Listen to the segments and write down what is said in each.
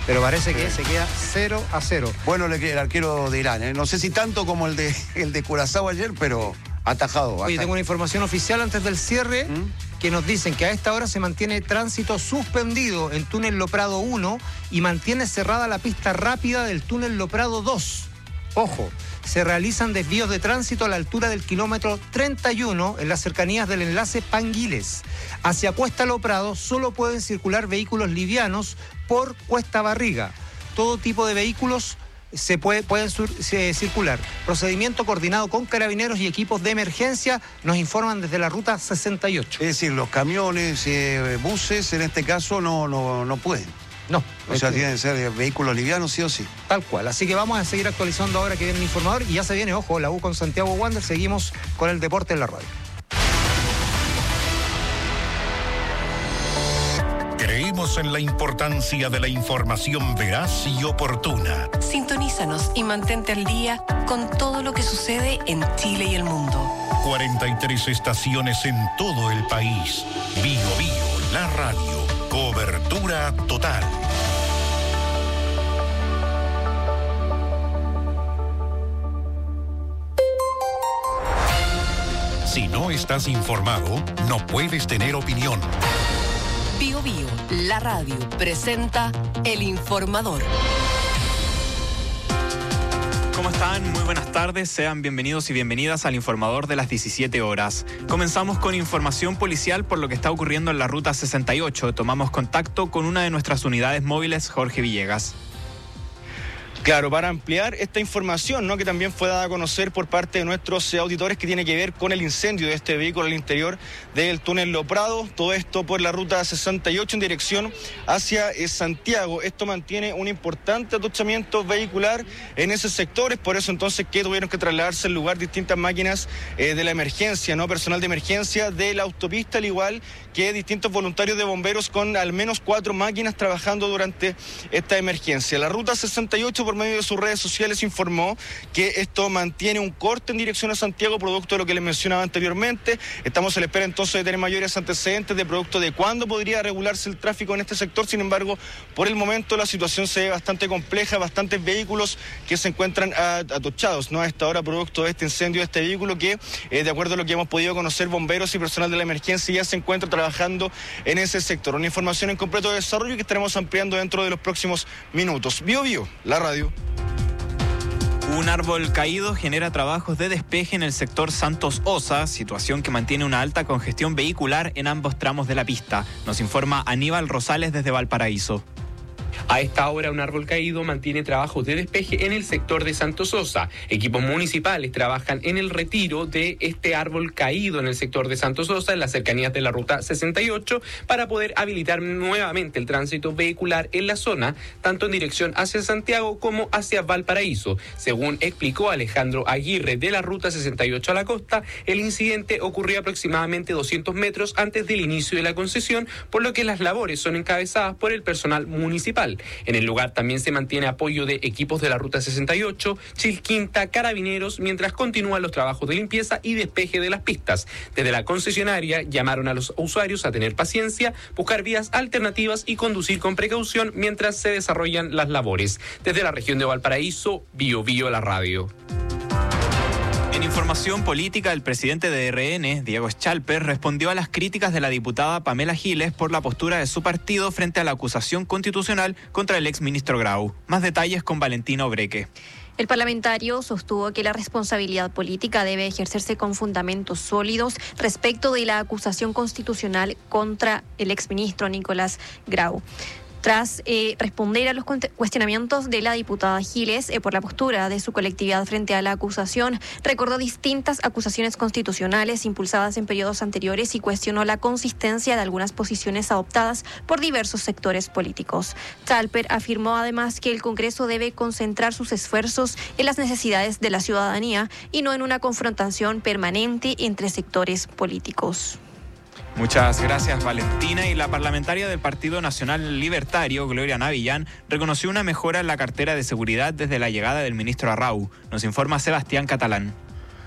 pero parece que se queda 0-0. Bueno, el arquero de Irán, no sé si tanto como el de Curazao ayer, pero atajado. Oye, tengo una información oficial antes del cierre que nos dicen que a esta hora se mantiene tránsito suspendido en túnel Loprado 1 y mantiene cerrada la pista rápida del túnel Loprado 2. Ojo, se realizan desvíos de tránsito a la altura del kilómetro 31 en las cercanías del enlace Panguiles. Hacia Cuesta Loprado solo pueden circular vehículos livianos por Cuesta Barriga. Todo tipo de vehículos pueden circular. Procedimiento coordinado con carabineros y equipos de emergencia, nos informan desde la ruta 68. Es decir, los camiones, buses, en este caso, no pueden. No. O sea, tienen que ser vehículos livianos, sí o sí. Tal cual. Así que vamos a seguir actualizando ahora que viene el informador. Y ya se viene, ojo, la U con Santiago Wander. Seguimos con el deporte en la radio. Creemos en la importancia de la información veraz y oportuna. Sintonízanos y mantente al día con todo lo que sucede en Chile y el mundo. 43 estaciones en todo el país. Bio Bio, la radio. Cobertura total. Si no estás informado, no puedes tener opinión. Bio Bio, la radio, presenta El Informador. ¿Cómo están? Muy buenas tardes. Sean bienvenidos y bienvenidas al Informador de las 17 horas. Comenzamos con información policial por lo que está ocurriendo en la Ruta 68. Tomamos contacto con una de nuestras unidades móviles, Jorge Villegas. Claro, para ampliar esta información, ¿no?, que también fue dada a conocer por parte de nuestros auditores, que tiene que ver con el incendio de este vehículo al interior del túnel Loprado, todo esto por la ruta 68 en dirección hacia Santiago. Esto mantiene un importante atochamiento vehicular en esos sectores, por eso entonces que tuvieron que trasladarse al lugar distintas máquinas de la emergencia, ¿no?, personal de emergencia de la autopista, al igual que distintos voluntarios de bomberos con al menos 4 máquinas trabajando durante esta emergencia. La ruta 68, por medio de sus redes sociales, informó que esto mantiene un corte en dirección a Santiago, producto de lo que les mencionaba anteriormente. Estamos a la espera entonces de tener mayores antecedentes de producto de cuándo podría regularse el tráfico en este sector. Sin embargo, por el momento la situación se ve bastante compleja, bastantes vehículos que se encuentran atochados, ¿no?, a esta hora, producto de este incendio de este vehículo que, de acuerdo a lo que hemos podido conocer, bomberos y personal de la emergencia ya se encuentran trabajando en ese sector. Una información en completo desarrollo que estaremos ampliando dentro de los próximos minutos. Bio Bio, la radio. Un árbol caído genera trabajos de despeje en el sector Santos Osa, situación que mantiene una alta congestión vehicular en ambos tramos de la pista. Nos informa Aníbal Rosales desde Valparaíso. A esta hora, un árbol caído mantiene trabajos de despeje en el sector de Santos Osa. Equipos municipales trabajan en el retiro de este árbol caído en el sector de Santos Osa, en las cercanías de la ruta 68, para poder habilitar nuevamente el tránsito vehicular en la zona, tanto en dirección hacia Santiago como hacia Valparaíso. Según explicó Alejandro Aguirre de la ruta 68 a la costa, el incidente ocurrió aproximadamente 200 metros antes del inicio de la concesión, por lo que las labores son encabezadas por el personal municipal. En el lugar también se mantiene apoyo de equipos de la ruta 68, Chilquinta, Carabineros, mientras continúan los trabajos de limpieza y despeje de las pistas. Desde la concesionaria llamaron a los usuarios a tener paciencia, buscar vías alternativas y conducir con precaución mientras se desarrollan las labores. Desde la región de Valparaíso, Bio Bio, la radio. En información política, el presidente de RN, Diego Schalper, respondió a las críticas de la diputada Pamela Giles por la postura de su partido frente a la acusación constitucional contra el exministro Grau. Más detalles con Valentina Obreque. El parlamentario sostuvo que la responsabilidad política debe ejercerse con fundamentos sólidos respecto de la acusación constitucional contra el exministro Nicolás Grau. Tras responder a los cuestionamientos de la diputada Giles por la postura de su colectividad frente a la acusación, recordó distintas acusaciones constitucionales impulsadas en periodos anteriores y cuestionó la consistencia de algunas posiciones adoptadas por diversos sectores políticos. Schalper afirmó además que el Congreso debe concentrar sus esfuerzos en las necesidades de la ciudadanía y no en una confrontación permanente entre sectores políticos. Muchas gracias, Valentina. Y la parlamentaria del Partido Nacional Libertario, Gloria Navillán, reconoció una mejora en la cartera de seguridad desde la llegada del ministro Arrau. Nos informa Sebastián Catalán.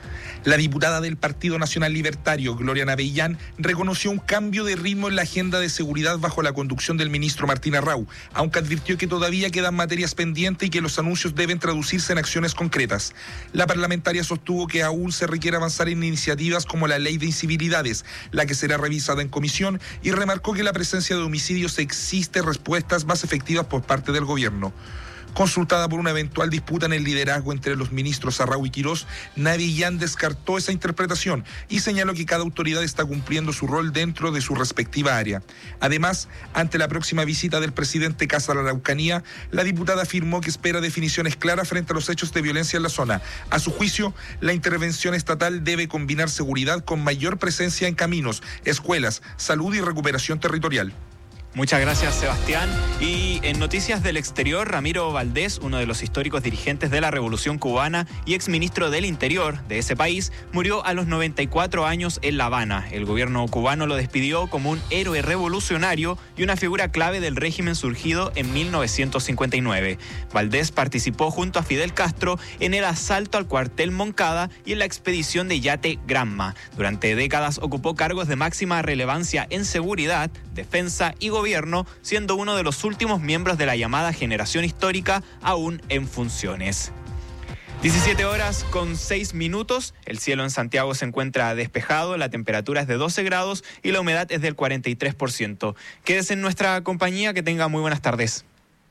La diputada del Partido Nacional Libertario, Gloria Navellán, reconoció un cambio de ritmo en la agenda de seguridad bajo la conducción del ministro Martín Arrau, aunque advirtió que todavía quedan materias pendientes y que los anuncios deben traducirse en acciones concretas. La parlamentaria sostuvo que aún se requiere avanzar en iniciativas como la ley de incivilidades, la que será revisada en comisión, y remarcó que la presencia de homicidios existe respuestas más efectivas por parte del gobierno. Consultada por una eventual disputa en el liderazgo entre los ministros Arrau y Quirós, Navellán descartó esa interpretación y señaló que cada autoridad está cumpliendo su rol dentro de su respectiva área. Además, ante la próxima visita del presidente Kast a la Araucanía, la diputada afirmó que espera definiciones claras frente a los hechos de violencia en la zona. A su juicio, la intervención estatal debe combinar seguridad con mayor presencia en caminos, escuelas, salud y recuperación territorial. Muchas gracias, Sebastián. Y en noticias del exterior, Ramiro Valdés, uno de los históricos dirigentes de la Revolución Cubana y exministro del Interior de ese país, murió a los 94 años en La Habana. El gobierno cubano lo despidió como un héroe revolucionario y una figura clave del régimen surgido en 1959. Valdés participó junto a Fidel Castro en el asalto al cuartel Moncada y en la expedición de Yate Granma. Durante décadas ocupó cargos de máxima relevancia en seguridad, defensa y gobierno, siendo uno de los últimos miembros de la llamada generación histórica aún en funciones. 17:06. El cielo en Santiago se encuentra despejado, la temperatura es de 12 grados y la humedad es del 43%. Quédese en nuestra compañía, que tenga muy buenas tardes.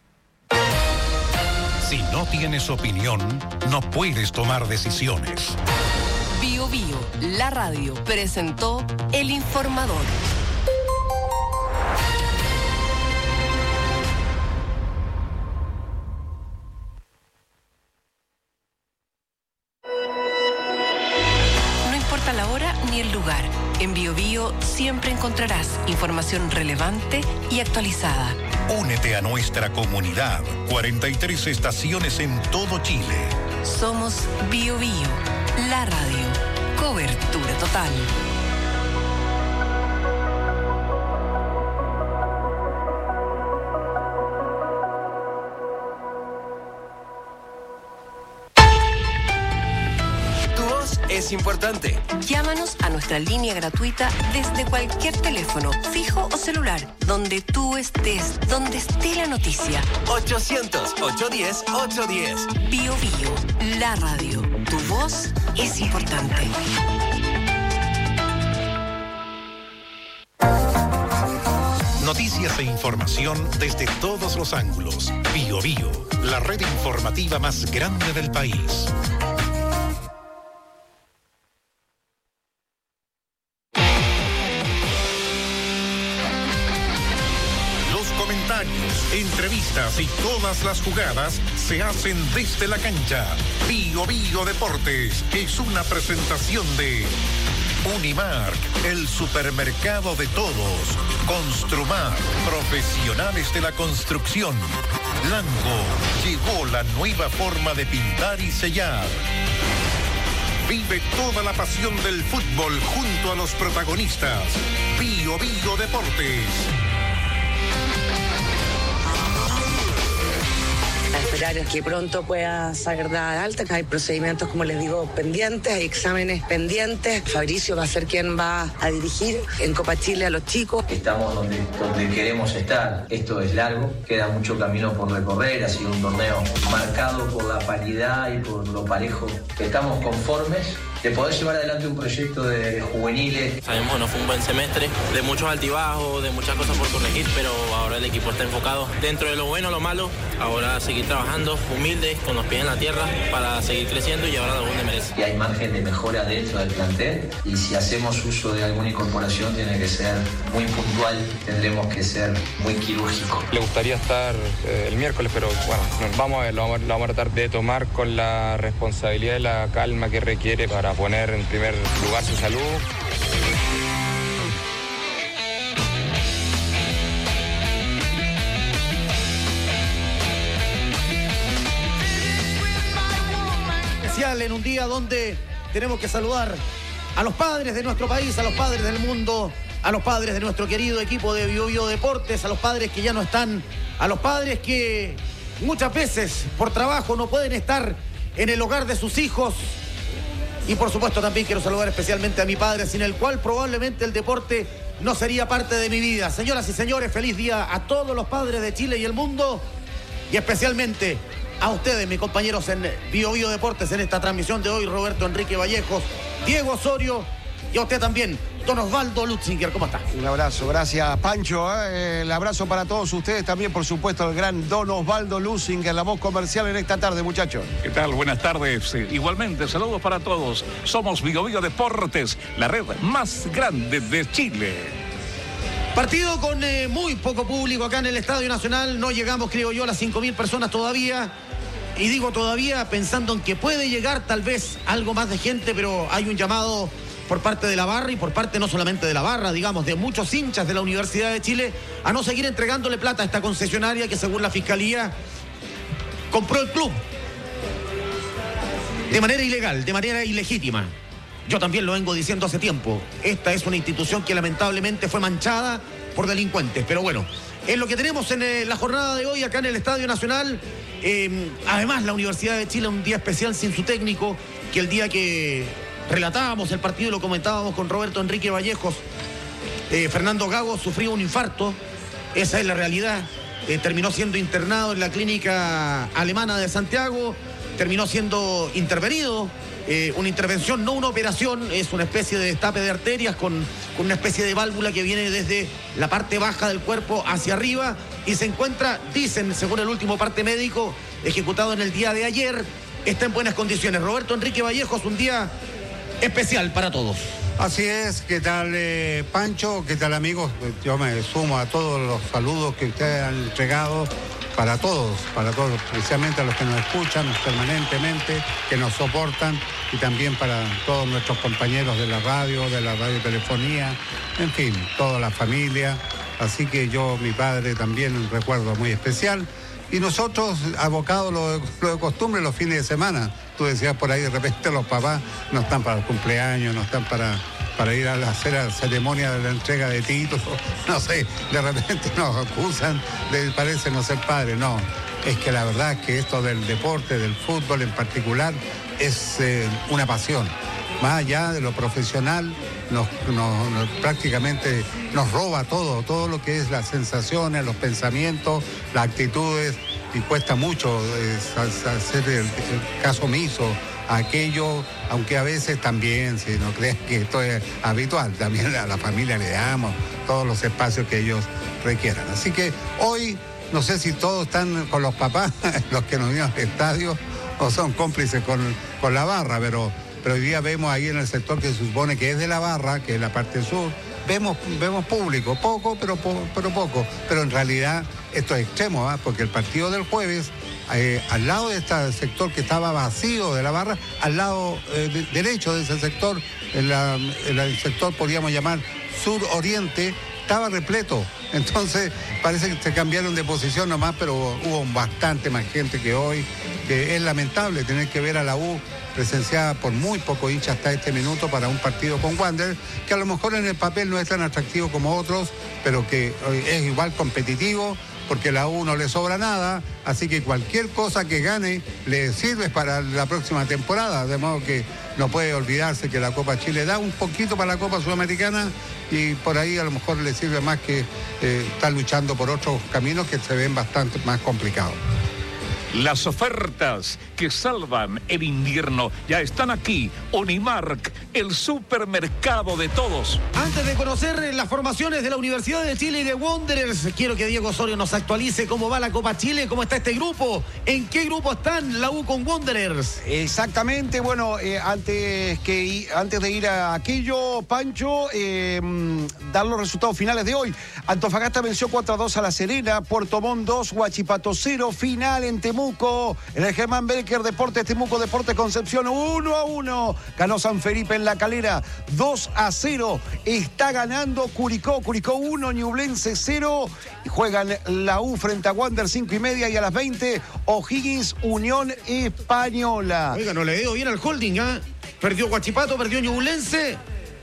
Si no tienes opinión, no puedes tomar decisiones. Bio Bio, la radio, presentó El Informador. La hora ni el lugar. En Bio Bio siempre encontrarás información relevante y actualizada. Únete a nuestra comunidad. 43 estaciones en todo Chile. Somos Bio Bio, la radio. Cobertura total. Es importante. Llámanos a nuestra línea gratuita desde cualquier teléfono, fijo o celular, donde tú estés, donde esté la noticia. 800-810-810. Bio Bio, la radio. Tu voz es importante. Noticias e información desde todos los ángulos. Bio Bio, la red informativa más grande del país. Entrevistas y todas las jugadas se hacen desde la cancha. Bio Bio Deportes es una presentación de Unimark, el supermercado de todos. Construmar, profesionales de la construcción. Lango, llegó la nueva forma de pintar y sellar. Vive toda la pasión del fútbol junto a los protagonistas. Bio Bio Deportes. A esperar que pronto pueda salir de alta, que hay procedimientos, como les digo, pendientes, hay exámenes pendientes. Fabricio va a ser quien va a dirigir en Copa Chile a los chicos. Estamos donde queremos estar. Esto es largo, queda mucho camino por recorrer, ha sido un torneo marcado por la paridad y por lo parejo. Estamos conformes de poder llevar adelante un proyecto de juveniles. Sabemos que no fue un buen semestre, de muchos altibajos, de muchas cosas por corregir, pero ahora el equipo está enfocado dentro de lo bueno, lo malo. Ahora seguir trabajando humildes, con los pies en la tierra, para seguir creciendo y llevar a donde merece. Y hay margen de mejora dentro del plantel, y si hacemos uso de alguna incorporación tiene que ser muy puntual, tendremos que ser muy quirúrgico. Le gustaría estar el miércoles, pero bueno, vamos a ver, lo vamos a tratar de tomar con la responsabilidad y la calma que requiere para poner en primer lugar su salud. Especial en un día donde tenemos que saludar a los padres de nuestro país, a los padres del mundo, a los padres de nuestro querido equipo de Bio Bio Deportes, a los padres que ya no están, a los padres que muchas veces por trabajo no pueden estar en el hogar de sus hijos. Y por supuesto también quiero saludar especialmente a mi padre, sin el cual probablemente el deporte no sería parte de mi vida. Señoras y señores, feliz día a todos los padres de Chile y el mundo, y especialmente a ustedes, mis compañeros en Bio Bio Deportes, en esta transmisión de hoy, Roberto Enrique Vallejos, Diego Osorio, y a usted también, don Osvaldo Lutzinger. ¿Cómo está? Un abrazo, gracias Pancho. El abrazo para todos ustedes también, por supuesto, el gran don Osvaldo Lutzinger, la voz comercial en esta tarde, muchachos. ¿Qué tal? Buenas tardes. Igualmente, saludos para todos. Somos Bio Bio Deportes, la red más grande de Chile. Partido con muy poco público acá en el Estadio Nacional. No llegamos, creo yo, a las 5.000 personas todavía. Y digo todavía pensando en que puede llegar tal vez algo más de gente, pero hay un llamado por parte de la barra y por parte no solamente de la barra, digamos, de muchos hinchas de la Universidad de Chile, a no seguir entregándole plata a esta concesionaria que, según la Fiscalía, compró el club de manera ilegal, de manera ilegítima. Yo también lo vengo diciendo hace tiempo. Esta es una institución que lamentablemente fue manchada por delincuentes. Pero bueno, es lo que tenemos en la jornada de hoy acá en el Estadio Nacional. Además, la Universidad de Chile, un día especial sin su técnico, que el día que relatábamos el partido y lo comentábamos con Roberto Enrique Vallejos, Fernando Gago sufrió un infarto. Esa es la realidad. Terminó siendo internado en la clínica alemana de Santiago, terminó siendo intervenido. Una intervención, no una operación, es una especie de destape de arterias con una especie de válvula que viene desde la parte baja del cuerpo hacia arriba y se encuentra, dicen, según el último parte médico ejecutado en el día de ayer, está en buenas condiciones. Roberto Enrique Vallejos, un día especial para todos. Así es, ¿qué tal Pancho? ¿Qué tal amigos? Yo me sumo a todos los saludos que ustedes han entregado para todos, especialmente a los que nos escuchan permanentemente, que nos soportan, y también para todos nuestros compañeros de la radiotelefonía, en fin, toda la familia. Así que yo, mi padre, también un recuerdo muy especial. Y nosotros, abocados lo de costumbre, los fines de semana. Tú decías por ahí, de repente los papás no están para el cumpleaños, no están para ir a hacer la ceremonia de la entrega de títulos, no sé, de repente nos acusan de parece no ser padre. No, es que la verdad es que esto del deporte, del fútbol en particular, es una pasión. Más allá de lo profesional, prácticamente nos roba todo lo que es las sensaciones, los pensamientos, las actitudes, y cuesta mucho hacer el caso omiso a aquello, aunque a veces también, si no crees que esto es habitual, también a la familia le damos todos los espacios que ellos requieran. Así que hoy, no sé si todos están con los papás, los que nos vienen al estadio, o son cómplices con la barra, pero hoy día vemos ahí en el sector que se supone que es de la barra, que es la parte sur, vemos público, poco, pero poco. Pero en realidad esto es extremo, porque el partido del jueves, al lado de este sector que estaba vacío de la barra, al lado derecho de ese sector, el sector podríamos llamar sur-oriente, estaba repleto. Entonces parece que se cambiaron de posición nomás, pero hubo bastante más gente que hoy, que es lamentable tener que ver a la U presenciada por muy poco hincha hasta este minuto para un partido con Wander, que a lo mejor en el papel no es tan atractivo como otros, pero que es igual competitivo, porque la U no le sobra nada, así que cualquier cosa que gane le sirve para la próxima temporada, de modo que no puede olvidarse que la Copa Chile da un poquito para la Copa Sudamericana y por ahí a lo mejor le sirve más que estar luchando por otros caminos que se ven bastante más complicados. Las ofertas que salvan el invierno ya están aquí. Unimark, el supermercado de todos. Antes de conocer las formaciones de la Universidad de Chile y de Wanderers, quiero que Diego Osorio nos actualice cómo va la Copa Chile, cómo está este grupo, en qué grupo están la U con Wanderers. Exactamente, bueno, antes de ir a aquello, Pancho, dar los resultados finales de hoy. Antofagasta venció 4-2 a La Serena, Puerto Montt 2, Huachipato 0, final en Temuco, en el Germán Becker Deportes Temuco, Deportes Concepción 1-1, ganó San Felipe en La Calera 2-0, está ganando Curicó 1, Ñublense 0, y juegan la U frente a Wander 5:30 y a las 20 O'Higgins Unión Española. Oiga, no le dio bien al holding, ¿eh? Perdió Huachipato, perdió Ñublense.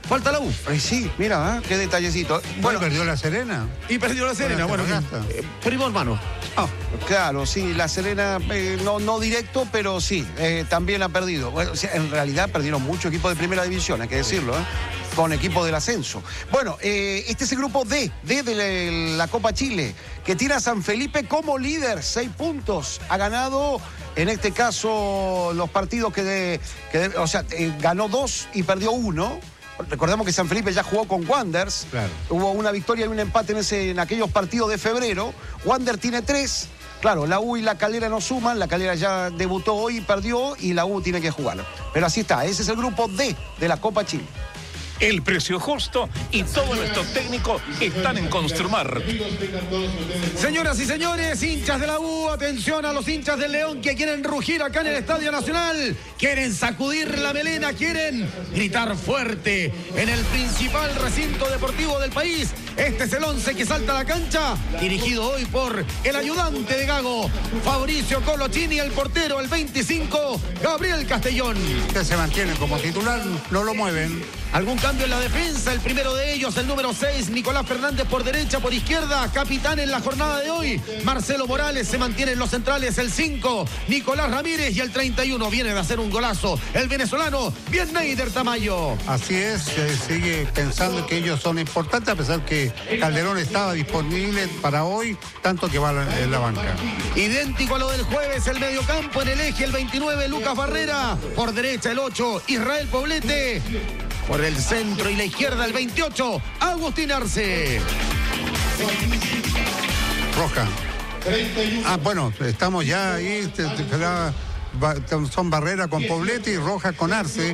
Falta la U. Sí, mira, qué detallecito. Bueno, perdió la Serena. Y perdió la Serena, bueno, primo hermano. Claro, sí, la Serena, no directo, pero sí, también ha perdido. Bueno, o sea, en realidad perdieron muchos equipos de primera división, hay que decirlo, con equipos del ascenso. Bueno, este es el grupo D de la Copa Chile, que tiene a San Felipe como líder, 6 puntos. Ha ganado, en este caso, los partidos ganó 2 y perdió 1. Recordemos que San Felipe ya jugó con Wanderers. Claro. Hubo una victoria y un empate en aquellos partidos de febrero. Wander tiene 3. Claro, la U y la Calera no suman. La Calera ya debutó hoy y perdió, y la U tiene que jugar. Pero así está. Ese es el grupo D de la Copa Chile. El precio justo y todo nuestro técnico están en Construmar. Señoras y señores, hinchas de la U, atención a los hinchas del León que quieren rugir acá en el Estadio Nacional, quieren sacudir la melena, quieren gritar fuerte en el principal recinto deportivo del país. Este es el 11 que salta a la cancha, dirigido hoy por el ayudante de Gago, Fabricio Colochini, el portero, el 25, Gabriel Castellón. Que se mantiene como titular, no lo mueven. ¿Algún cambio en la defensa? El primero de ellos, el número 6, Nicolás Fernández por derecha, por izquierda, capitán en la jornada de hoy. Marcelo Morales se mantiene en los centrales, el 5, Nicolás Ramírez, y el 31 viene de hacer un golazo, el venezolano, Bienneider Tamayo. Así es, sigue pensando que ellos son importantes, a pesar que Calderón estaba disponible para hoy, tanto que va en la banca. Idéntico a lo del jueves, el mediocampo en el eje, el 29, Lucas Barrera, por derecha el 8, Israel Poblete. Por el centro y la izquierda, el 28, Agustín Arce. Roja. Bueno, estamos ya ahí. Son Barrera con Poblete y Roja con Arce.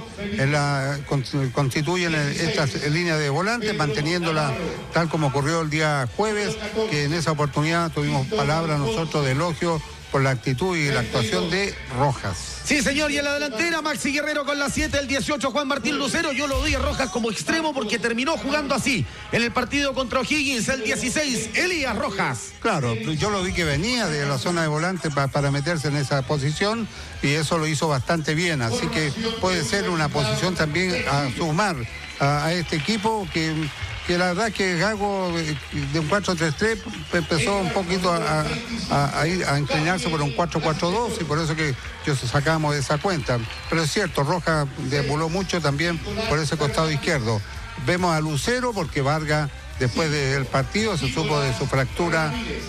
Constituyen esta línea de volante, manteniéndola tal como ocurrió el día jueves, que en esa oportunidad tuvimos palabras nosotros de elogio por la actitud y la actuación de Rojas. Sí, señor, y en la delantera, Maxi Guerrero con la 7, el 18, Juan Martín Lucero. Yo lo doy a Rojas como extremo porque terminó jugando así en el partido contra O'Higgins, el 16, Elías Rojas. Claro, yo lo vi que venía de la zona de volante para meterse en esa posición, y eso lo hizo bastante bien, así que puede ser una posición también a sumar a este equipo que la verdad que Gago de un 4-3-3 empezó un poquito a inclinarse por un 4-4-2, y por eso que sacamos de esa cuenta. Pero es cierto, Roja deambuló mucho también por ese costado izquierdo. Vemos a Lucero porque Vargas, después del partido, se supo de su fractura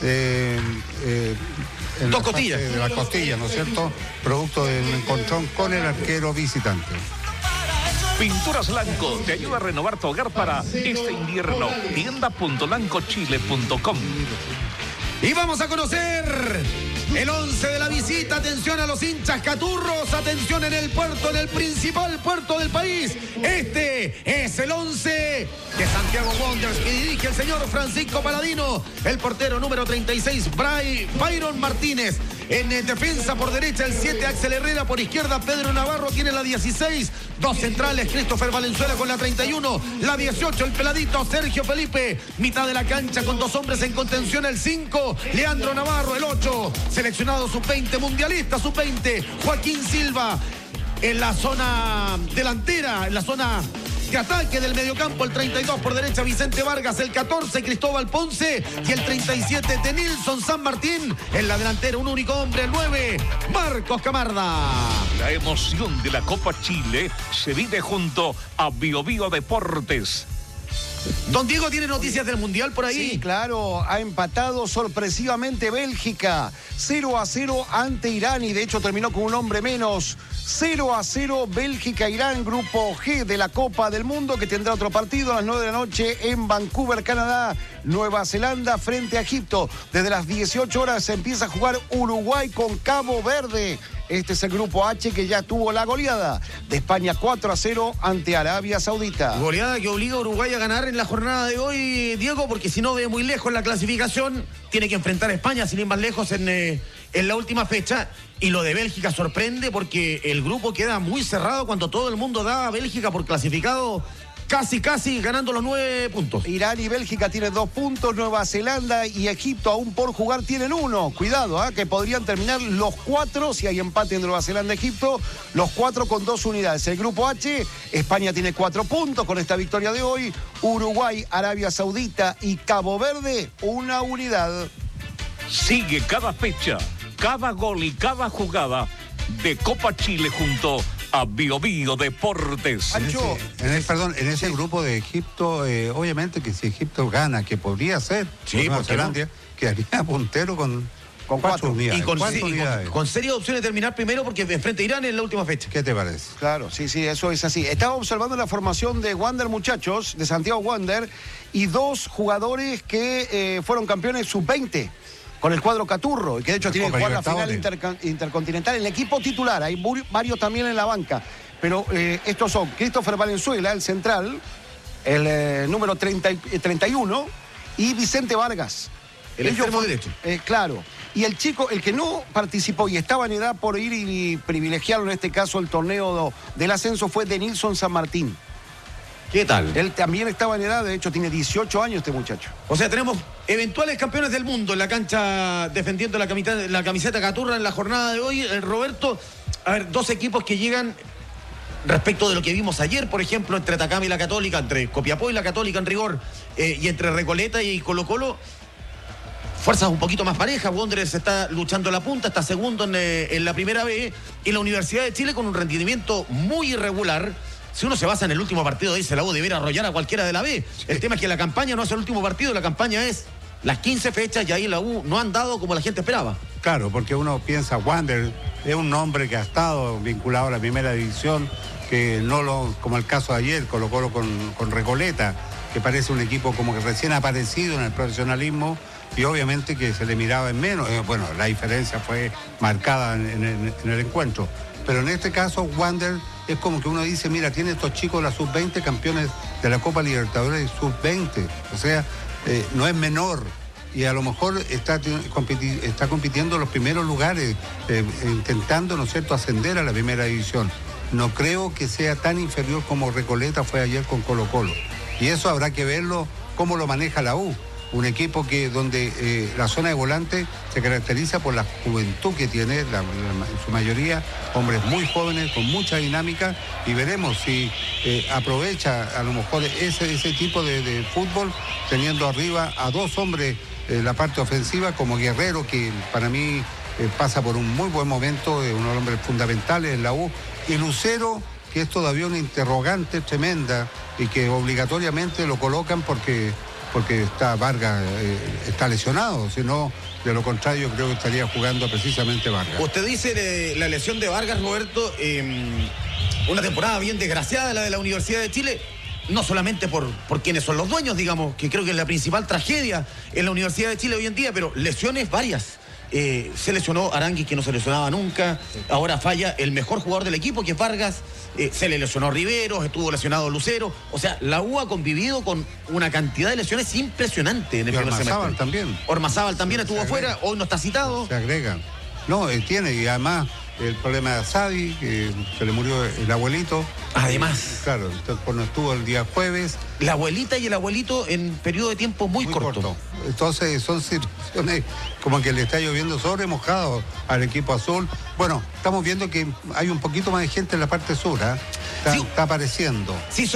en dos costillas. De la costilla, ¿no es cierto? Producto del encontrón con el arquero visitante. Pinturas Lanco te ayuda a renovar tu hogar para este invierno. Tienda.lancochile.com. Y vamos a conocer el 11 de la visita. Atención a los hinchas caturros, atención en el puerto, en el principal puerto del país. Este es el 11 de Santiago Wanderers que dirige el señor Francisco Paladino. El portero número 36, Byron Martínez. En defensa por derecha el 7, Axel Herrera. Por izquierda Pedro Navarro tiene la 16. Dos centrales, Christopher Valenzuela con la 31. La 18, el peladito Sergio Felipe. Mitad de la cancha con dos hombres en contención, el 5, Leandro Navarro. El 8, seleccionado sub-20, mundialista sub-20, Joaquín Silva. En la zona delantera, en la zona de ataque del mediocampo, el 32 por derecha, Vicente Vargas, el 14, Cristóbal Ponce, y el 37 de Nilson San Martín. En la delantera, un único hombre, el 9, Marcos Camarda. La emoción de la Copa Chile se vive junto a BioBio Deportes. Don Diego, ¿tiene noticias del Mundial por ahí? Sí, claro, ha empatado sorpresivamente Bélgica 0-0 ante Irán, y de hecho terminó con un hombre menos. 0-0 Bélgica-Irán, grupo G de la Copa del Mundo, que tendrá otro partido a las 9 de la noche en Vancouver, Canadá. Nueva Zelanda frente a Egipto. Desde las 18 horas se empieza a jugar Uruguay con Cabo Verde. Este es el grupo H, que ya tuvo la goleada de España 4-0 ante Arabia Saudita. Goleada que obliga a Uruguay a ganar en la jornada de hoy, Diego, porque si no ve muy lejos la clasificación, tiene que enfrentar a España sin ir más lejos en la última fecha. Y lo de Bélgica sorprende porque el grupo queda muy cerrado cuando todo el mundo da a Bélgica por clasificado casi ganando los 9 puntos. Irán y Bélgica tienen 2 puntos, Nueva Zelanda y Egipto aún por jugar tienen 1. Cuidado, que podrían terminar los 4, si hay empate en Nueva Zelanda y Egipto, los 4 con 2 unidades. El grupo H, España tiene 4 puntos con esta victoria de hoy, Uruguay, Arabia Saudita y Cabo Verde, 1 unidad. Sigue cada fecha, cada gol y cada jugada de Copa Chile junto a Bio Bio Deportes. En ese grupo de Egipto, obviamente que si Egipto gana, que podría ser, Nueva Zelanda, quedaría puntero con 4 unidades. Y con serias opciones de terminar primero porque enfrente a Irán en la última fecha. ¿Qué te parece? Claro, sí, eso es así. Estaba observando la formación de Wander, muchachos, de Santiago Wander, y 2 jugadores que fueron campeones sub-20 con el cuadro Caturro, y que de hecho tienen que jugar la final intercontinental. El equipo titular, hay varios también en la banca, pero estos son Christopher Valenzuela, el central, el número 31, y Vicente Vargas. El extremo derecho. Claro. Y el chico, el que no participó y estaba en edad por ir y privilegiarlo en este caso el torneo del ascenso, fue Denilson San Martín. ¿Qué tal? Él también estaba en edad, de hecho tiene 18 años este muchacho. O sea, tenemos eventuales campeones del mundo en la cancha defendiendo la camiseta Caturra en la jornada de hoy. Roberto, a ver, 2 equipos que llegan respecto de lo que vimos ayer, por ejemplo, entre Atacama y la Católica, entre Copiapó y la Católica en rigor, y entre Recoleta y Colo-Colo. Fuerzas un poquito más parejas. Wanderers está luchando la punta, está segundo en la primera B, y la Universidad de Chile con un rendimiento muy irregular. Si uno se basa en el último partido, dice la U debería arrollar a cualquiera de la B. El tema es que la campaña no es el último partido, la campaña es las 15 fechas y ahí la U no han dado como la gente esperaba. Claro, porque uno piensa, Wander es un nombre que ha estado vinculado a la primera división, que como el caso de ayer, Colo-Colo con Recoleta, que parece un equipo como que recién aparecido en el profesionalismo, y obviamente que se le miraba en menos. Bueno, la diferencia fue marcada en el encuentro. Pero en este caso, Wander es como que uno dice, mira, tiene estos chicos la sub-20 campeones de la Copa Libertadores sub-20. O sea, no es menor. Y a lo mejor está compitiendo en los primeros lugares, intentando, ¿no es cierto?, ascender a la primera división. No creo que sea tan inferior como Recoleta fue ayer con Colo-Colo. Y eso habrá que verlo, cómo lo maneja la U. Un equipo donde la zona de volante se caracteriza por la juventud que tiene, en su mayoría hombres muy jóvenes, con mucha dinámica, y veremos si aprovecha a lo mejor ese tipo de fútbol, teniendo arriba a 2 hombres en la parte ofensiva, como Guerrero, que para mí pasa por un muy buen momento, uno de los hombres fundamentales en la U, y Lucero, que es todavía una interrogante tremenda y que obligatoriamente lo colocan porque está Vargas está lesionado, si no, de lo contrario creo que estaría jugando precisamente Vargas. Usted dice de la lesión de Vargas, Roberto, una temporada bien desgraciada la de la Universidad de Chile, no solamente por quienes son los dueños, digamos, que creo que es la principal tragedia en la Universidad de Chile hoy en día, pero lesiones varias. Se lesionó Aranguis, que no se lesionaba nunca, ahora falla el mejor jugador del equipo, que es Vargas, se le lesionó Riveros, estuvo lesionado Lucero. O sea, la U ha convivido con una cantidad de lesiones impresionante en el primer semestre. También. Ormazábal también estuvo afuera, hoy no está citado. Se agrega. No, tiene, y además el problema de Asadi, que se le murió el abuelito. Además. Claro, entonces cuando estuvo el día jueves. La abuelita y el abuelito en periodo de tiempo muy corto. Entonces son situaciones como que le está lloviendo sobre mojado al equipo azul. Bueno, estamos viendo que hay un poquito más de gente en la parte sur, está apareciendo. Sí,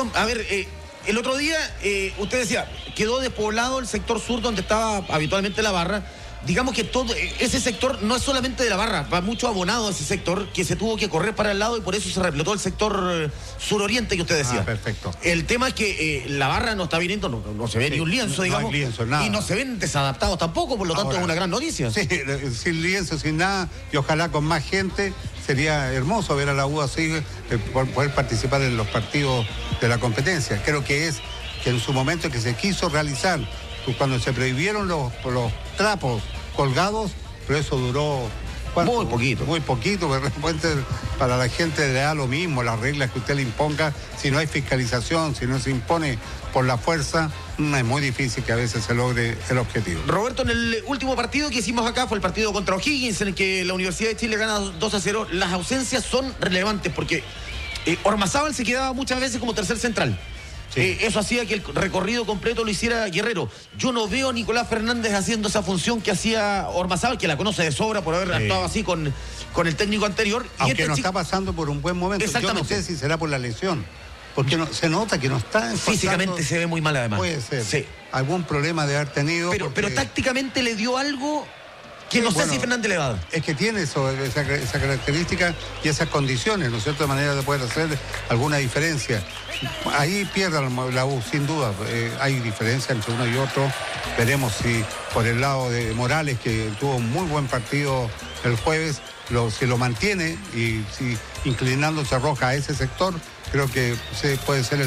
el otro día usted decía, quedó despoblado el sector sur donde estaba habitualmente la barra. Digamos que todo ese sector no es solamente de la barra, va mucho abonado a ese sector que se tuvo que correr para el lado y por eso se repletó el sector suroriente que usted decía. Perfecto. El tema es que la barra no está viniendo, no se ve ni un lienzo, digamos. No hay lienzo, nada. Y no se ven desadaptados tampoco, por lo tanto es una gran noticia. Sí, sin lienzo, sin nada, y ojalá con más gente. Sería hermoso ver a la U así, poder participar en los partidos de la competencia. Creo que es que en su momento que se quiso realizar, cuando se prohibieron los trapos colgados, pero eso duró muy poquito. Muy poquito, pero de repente para la gente le da lo mismo, las reglas que usted le imponga, si no hay fiscalización, si no se impone por la fuerza, es muy difícil que a veces se logre el objetivo. Roberto, en el último partido que hicimos acá fue el partido contra O'Higgins, en el que la Universidad de Chile gana 2-0. Las ausencias son relevantes porque Ormazábal se quedaba muchas veces como tercer central. Sí. Eso hacía que el recorrido completo lo hiciera Guerrero. Yo no veo a Nicolás Fernández haciendo esa función que hacía Ormazábal, que la conoce de sobra por haber actuado así con el técnico anterior. Aunque no está pasando por un buen momento. Exactamente. Yo no sé si será por la lesión. Porque se nota que no está físicamente se ve muy mal, además. Puede ser. Sí. Algún problema de haber tenido. Pero tácticamente le dio algo que no sé si Fernández le va a dar. Es que tiene esa característica y esas condiciones, ¿no es cierto? De manera de poder hacer alguna diferencia. Ahí pierde la U, sin duda. Hay diferencia entre uno y otro. Veremos si por el lado de Morales, que tuvo un muy buen partido el jueves, si lo mantiene y si inclinándose Roja a ese sector, creo que puede ser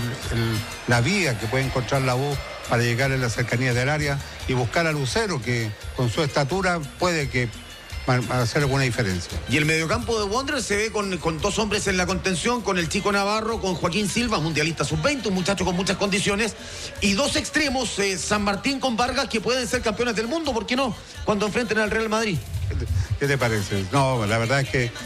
la vía que puede encontrar la U para llegar a la cercanía del área y buscar a Lucero, que con su estatura puede que hacer alguna diferencia. Y el mediocampo de Wanderers se ve con dos hombres en la contención, con el Chico Navarro, con Joaquín Silva, mundialista sub-20, un muchacho con muchas condiciones, y dos extremos, San Martín con Vargas, que pueden ser campeones del mundo, ¿por qué no? Cuando enfrenten al Real Madrid. ¿Qué te parece? No, la verdad es que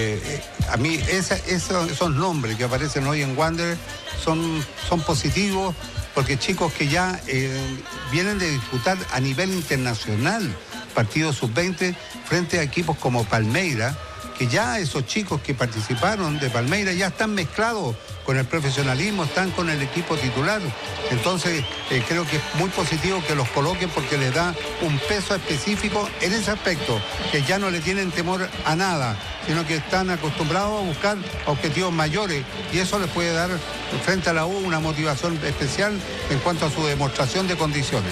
a mí esos nombres que aparecen hoy en Wanderers son positivos, porque chicos que ya vienen de disputar a nivel internacional partidos sub-20 frente a equipos como Palmeira, que ya esos chicos que participaron de Palmeira ya están mezclados con el profesionalismo, están con el equipo titular. Entonces creo que es muy positivo que los coloquen, porque les da un peso específico en ese aspecto, que ya no le tienen temor a nada, sino que están acostumbrados a buscar objetivos mayores, y eso les puede dar frente a la U una motivación especial en cuanto a su demostración de condiciones.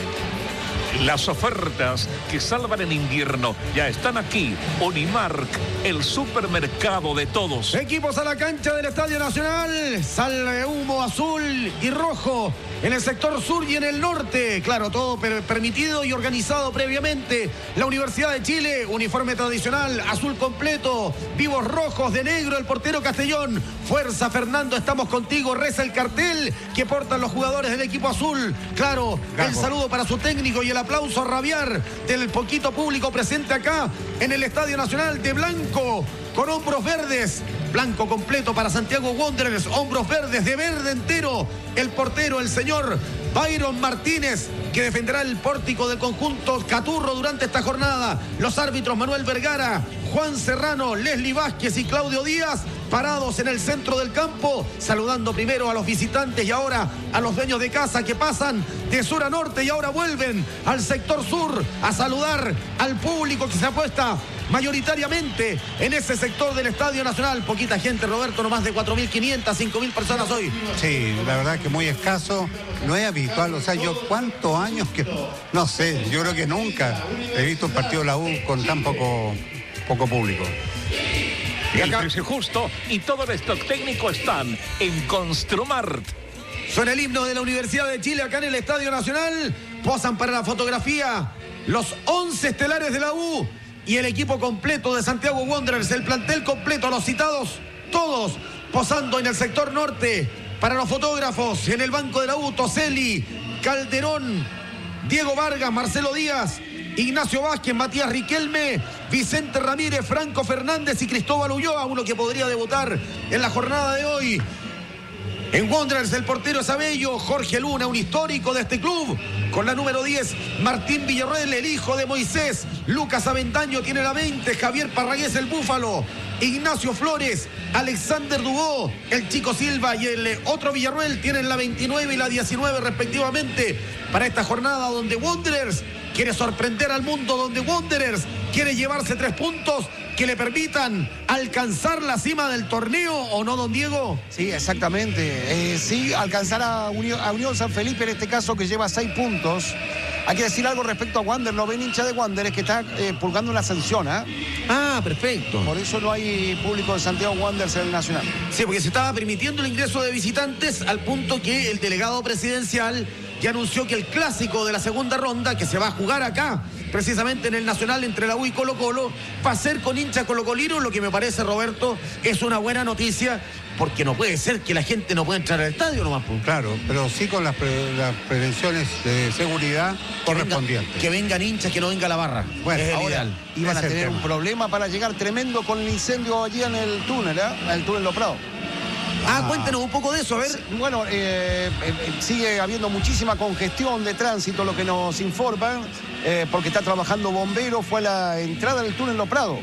Las ofertas que salvan en invierno ya están aquí. Unimark, el supermercado de todos. Equipos a la cancha del Estadio Nacional. Sale humo azul y rojo en el sector sur y en el norte. Claro, todo permitido y organizado previamente. La Universidad de Chile, uniforme tradicional, azul completo, vivos rojos de negro, el portero Castellón. Fuerza, Fernando, estamos contigo. Reza el cartel que portan los jugadores del equipo azul. Claro, el saludo para su técnico y el aplauso a rabiar del poquito público presente acá en el Estadio Nacional, de blanco con hombros verdes. Blanco completo para Santiago Wanderers, hombros verdes de verde entero. El portero, el señor Byron Martínez, que defenderá el pórtico del conjunto Caturro durante esta jornada. Los árbitros Manuel Vergara, Juan Serrano, Leslie Vázquez y Claudio Díaz, parados en el centro del campo, saludando primero a los visitantes y ahora a los dueños de casa, que pasan de sur a norte y ahora vuelven al sector sur a saludar al público que se apuesta mayoritariamente en ese sector del Estadio Nacional. Poquita gente, Roberto, no más de 4.500, 5.000 personas hoy. Sí, la verdad que muy escaso, no es habitual. O sea, yo cuántos años que, no sé, yo creo que nunca he visto un partido de la U con tan poco público. El precio justo y todo el stock técnico están en Construmart. Suena el himno de la Universidad de Chile acá en el Estadio Nacional. Posan para la fotografía los 11 estelares de la U y el equipo completo de Santiago Wanderers, el plantel completo, los citados, todos posando en el sector norte. Para los fotógrafos, en el banco de la U, Toselli, Calderón, Diego Vargas, Marcelo Díaz, Ignacio Vázquez, Matías Riquelme, Vicente Ramírez, Franco Fernández y Cristóbal Ulloa, uno que podría debutar en la jornada de hoy. En Wanderers, el portero es Abello, Jorge Luna, un histórico de este club, con la número 10, Martín Villarroel, el hijo de Moisés, Lucas Avendaño tiene la 20, Javier Parragués, el Búfalo, Ignacio Flores, Alexander Dubó, el Chico Silva y el otro Villarroel tienen la 29 y la 19 respectivamente, para esta jornada donde Wanderers quiere sorprender al mundo, donde Wanderers quiere llevarse 3 puntos que le permitan alcanzar la cima del torneo, ¿o no, don Diego? Sí, exactamente. Sí, alcanzar a Unión San Felipe, en este caso, que lleva 6 puntos. Hay que decir algo respecto a Wanderers. No ven hincha de Wanderers que está purgando una sanción, ¿eh? Ah, perfecto. Por eso no hay público de Santiago Wanderers en el Nacional. Sí, porque se estaba permitiendo el ingreso de visitantes, al punto que el delegado presidencial ya anunció que el clásico de la segunda ronda, que se va a jugar acá, precisamente en el Nacional entre la U y Colo-Colo, va a ser con hincha colocolino, lo que me parece, Roberto, es una buena noticia, porque no puede ser que la gente no pueda entrar al estadio nomás. Claro, pero sí con las prevenciones de seguridad correspondientes. Que vengan hinchas, que no venga la barra. Bueno, es ahora ideal. Iban a tener un problema para llegar tremendo con el incendio allí en el túnel, ¿eh? En el túnel Lo Prado. Cuéntenos un poco de eso, a ver. Bueno, sigue habiendo muchísima congestión de tránsito, lo que nos informan, porque está trabajando bomberos, fue a la entrada del túnel Los Prados,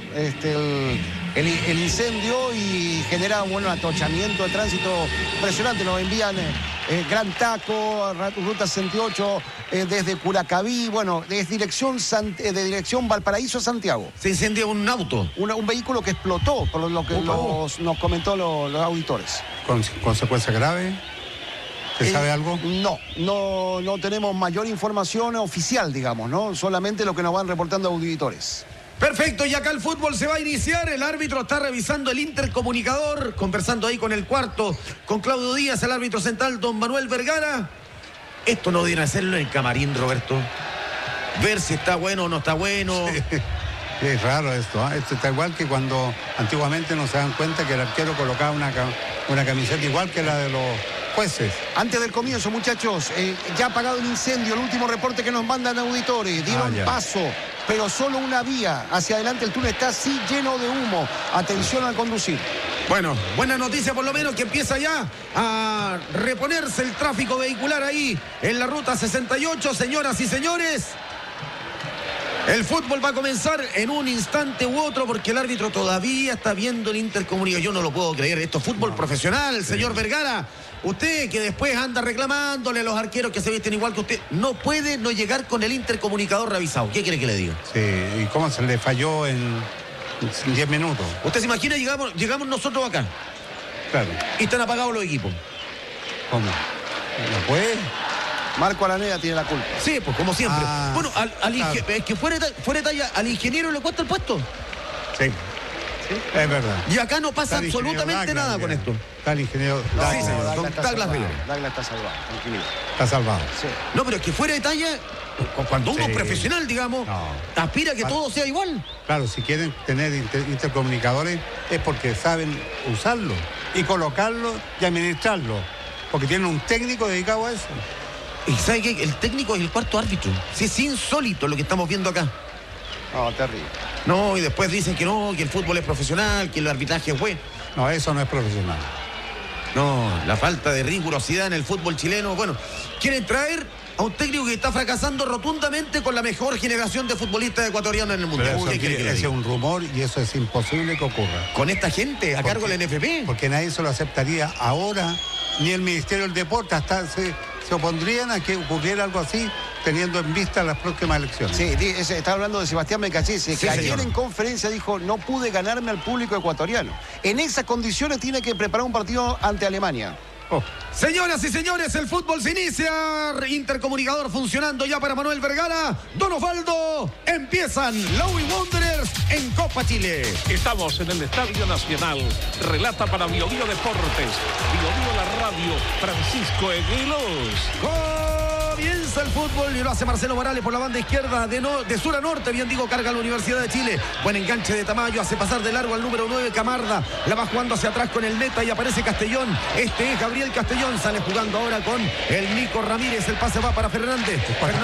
el incendio, y genera un atochamiento de tránsito impresionante. Nos envían Gran Taco, Ruta 68, desde Curacaví, bueno, de dirección Valparaíso a Santiago. Se incendia un auto. Un vehículo que explotó, por lo que nos comentó los auditores. ¿Con consecuencias graves? ¿Se sabe algo? No tenemos mayor información oficial, digamos, ¿no? Solamente lo que nos van reportando auditores. Perfecto, y acá el fútbol se va a iniciar. El árbitro está revisando el intercomunicador, conversando ahí con el cuarto, con Claudio Díaz, el árbitro central, don Manuel Vergara. Esto no deben hacerlo en el camarín, Roberto. Ver si está bueno o no está bueno. Sí. Es raro esto, ¿eh? Esto está igual que cuando antiguamente no se dan cuenta que el arquero colocaba una camiseta igual que la de los jueces. Antes del comienzo, muchachos, ya ha apagado el incendio. El último reporte que nos mandan auditores. Dieron paso, pero solo una vía hacia adelante. El túnel está así lleno de humo. Atención al conducir. Bueno, buena noticia por lo menos, que empieza ya a reponerse el tráfico vehicular ahí en la ruta 68, señoras y señores. El fútbol va a comenzar en un instante u otro, porque el árbitro todavía está viendo el intercomunicador. Yo no lo puedo creer. Esto es fútbol profesional, señor Vergara. Usted, que después anda reclamándole a los arqueros que se visten igual que usted, no puede no llegar con el intercomunicador revisado. ¿Qué quiere que le diga? Sí, ¿y cómo se le falló en 10 minutos? ¿Usted se imagina? Llegamos nosotros acá. Claro. Y están apagados los equipos. ¿Cómo? ¿No puede? Marco Araneda tiene la culpa. Sí, pues como siempre. Bueno, es que fuera de talla, al ingeniero le cuesta el puesto. Sí. Es verdad. Y acá no pasa absolutamente nada con esto. Está el ingeniero. Sí, señor. Douglas Rivera. Douglas está salvado, tranquilidad. Está salvado. Sí. No, pero es que fuera de talla, cuando uno es profesional, digamos, aspira a que todo sea igual. Claro, si quieren tener intercomunicadores es porque saben usarlo y colocarlo y administrarlo. Porque tienen un técnico dedicado a eso. ¿Y sabe qué? El técnico es el cuarto árbitro. Sí, es insólito lo que estamos viendo acá. No, terrible. No, y después dicen que no, que el fútbol es profesional, que el arbitraje es bueno. No, eso no es profesional. No, la falta de rigurosidad en el fútbol chileno. Bueno, quieren traer a un técnico que está fracasando rotundamente con la mejor generación de futbolistas ecuatorianos en el mundo. Ese es un rumor y eso es imposible que ocurra. ¿Con esta gente a cargo del NFP? Porque nadie se lo aceptaría ahora, ni el Ministerio del Deporte. Hasta se opondrían a que ocurriera algo así, teniendo en vista las próximas elecciones. Sí, está hablando de Sebastián Becachese, que ayer en conferencia dijo: no pude ganarme al público ecuatoriano. En esas condiciones tiene que preparar un partido ante Alemania. Señoras y señores, el fútbol se inicia. Intercomunicador funcionando ya para Manuel Vergara. Don Osvaldo, empiezan Lowy Wanderers en Copa Chile. Estamos en el Estadio Nacional. Relata para Bio Bio Deportes. Bio Bio la radio. Francisco Eguilos. Comienza el fútbol y lo hace Marcelo Morales por la banda izquierda de sur a norte. Bien digo, carga la Universidad de Chile. Buen enganche de Tamayo, hace pasar de largo al número 9, Camarda. La va jugando hacia atrás con el meta y aparece Castellón. Este es Gabriel Castellón. Sale jugando ahora con el Nico Ramírez. El pase va para Fernández.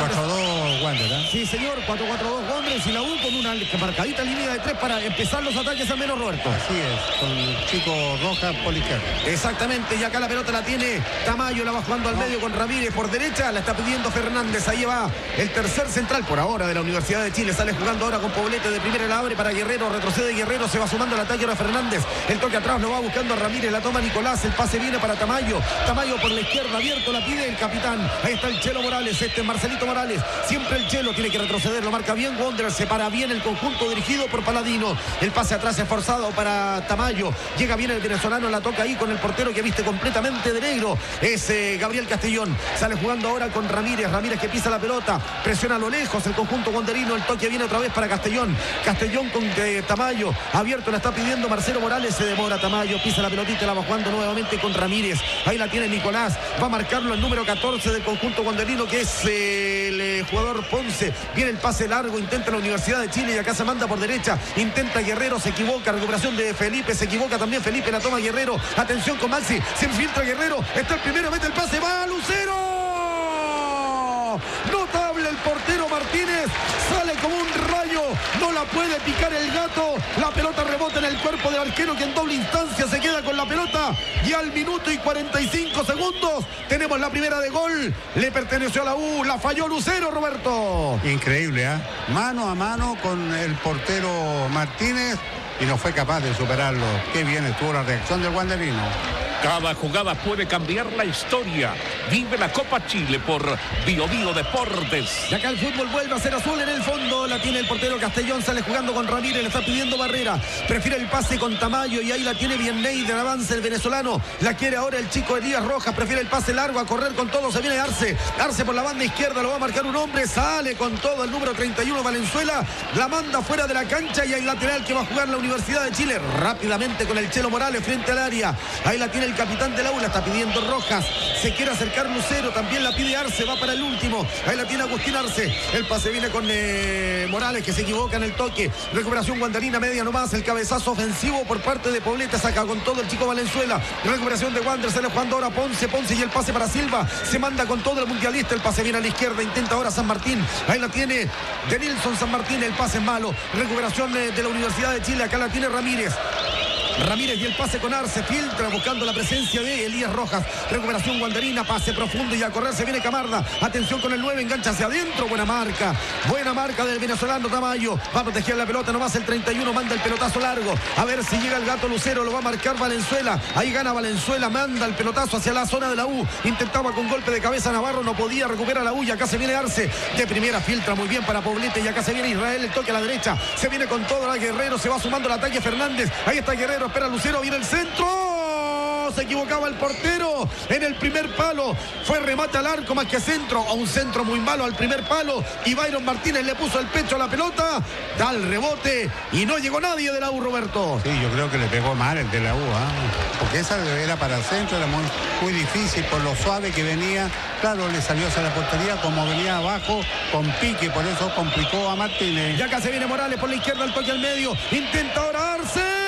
4-4-2 Wanderers. Sí, señor. 4-4-2 Wanderers y la U con una marcadita línea de 3 para empezar los ataques al menos, Roberto. Así es, con el chico Roja por la izquierda. Exactamente, y acá la pelota la tiene Tamayo. La va jugando al medio con Ramírez por derecha. La está pidiendo Fernández. Ahí va el tercer central por ahora de la Universidad de Chile. Sale jugando ahora con Poblete de primera, la abre para Guerrero, retrocede Guerrero, se va sumando al ataque ahora Fernández. El toque atrás lo va buscando a Ramírez, la toma Nicolás, el pase viene para Tamayo. Tamayo por la izquierda, abierto, la pide el capitán. Ahí está el Chelo Morales, Marcelito Morales. Siempre el Chelo tiene que retroceder, lo marca bien Wanderers, se para bien el conjunto dirigido por Paladino. El pase atrás es forzado para Tamayo. Llega bien el venezolano, la toca ahí con el portero que viste completamente de negro. Es Gabriel Castellón. Sale jugando ahora con Ramírez que pisa la pelota, presiona a lo lejos el conjunto wanderino, el toque viene otra vez para Castellón con Tamayo, abierto, la está pidiendo Marcelo Morales, se demora Tamayo, pisa la pelotita, la va jugando nuevamente con Ramírez, ahí la tiene Nicolás, va a marcarlo el número 14 del conjunto wanderino, que es el jugador Ponce. Viene el pase largo, intenta la Universidad de Chile y acá se manda por derecha, intenta Guerrero, se equivoca, recuperación de Felipe, se equivoca también Felipe, la toma Guerrero, atención con Maxi, se infiltra Guerrero, está el primero, mete el pase, va a Lucero. Notable el portero Martínez. Sale como un rayo. No la puede picar el gato. La pelota rebota en el cuerpo del arquero, que en doble instancia se queda con la pelota. Y al minuto y 45 segundos tenemos la primera de gol. Le perteneció a la U. La falló Lucero, Roberto. Increíble, ¿eh? Mano a mano con el portero Martínez y no fue capaz de superarlo. Qué bien estuvo la reacción del guanderino. Cada jugada puede cambiar la historia. Vive la Copa Chile por Bio Bio Deportes. Y acá el fútbol vuelve a ser azul en el fondo. La tiene el portero Castellón. Sale jugando con Ramírez. Le está pidiendo barrera. Prefiere el pase con Tamayo. Y ahí la tiene bien Neider. Avanza el venezolano. La quiere ahora el chico Elías Rojas. Prefiere el pase largo. A correr con todo. Se viene Arce. Arce por la banda izquierda. Lo va a marcar un hombre. Sale con todo el número 31 Valenzuela. La manda fuera de la cancha. Y hay lateral que va a jugar la Universidad de Chile. Rápidamente con el Chelo Morales frente al área. Ahí la tiene el capitán del aula, está pidiendo Rojas, se quiere acercar Lucero, también la pide Arce, va para el último, ahí la tiene Agustín Arce, el pase viene con Morales, que se equivoca en el toque, recuperación guandarina, media nomás, el cabezazo ofensivo por parte de Poblete, saca con todo el chico Valenzuela, recuperación de Wander, sale jugando ahora Ponce y el pase para Silva, se manda con todo el mundialista, el pase viene a la izquierda, intenta ahora San Martín, ahí la tiene de Nilson San Martín, el pase es malo, recuperación de la Universidad de Chile, acá la tiene Ramírez y el pase con Arce, filtra buscando la presencia de Elías Rojas, recuperación guandarina, pase profundo y a correr se viene Camarda, atención con el 9, engancha hacia adentro, buena marca del venezolano Tamayo, va a proteger la pelota nomás el 31, manda el pelotazo largo, a ver si llega el gato Lucero, lo va a marcar Valenzuela, ahí gana Valenzuela, manda el pelotazo hacia la zona de la U, intentaba con golpe de cabeza Navarro, no podía recuperar la U y acá se viene Arce, de primera filtra muy bien para Poblete y acá se viene Israel, el toque a la derecha, se viene con todo la Guerrero, se va sumando el ataque Fernández, ahí está Guerrero, espera Lucero, viene el centro, se equivocaba el portero en el primer palo, fue remate al arco más que centro, a un centro muy malo al primer palo y Byron Martínez le puso el pecho a la pelota, da el rebote y no llegó nadie de la U, Roberto. Sí, yo creo que le pegó mal el de la U, porque esa era para el centro, era muy difícil por lo suave que venía, claro, le salió hacia la portería, como venía abajo con pique, por eso complicó a Martínez. Y acá se viene Morales por la izquierda, el toque al medio, intenta ahora Arce.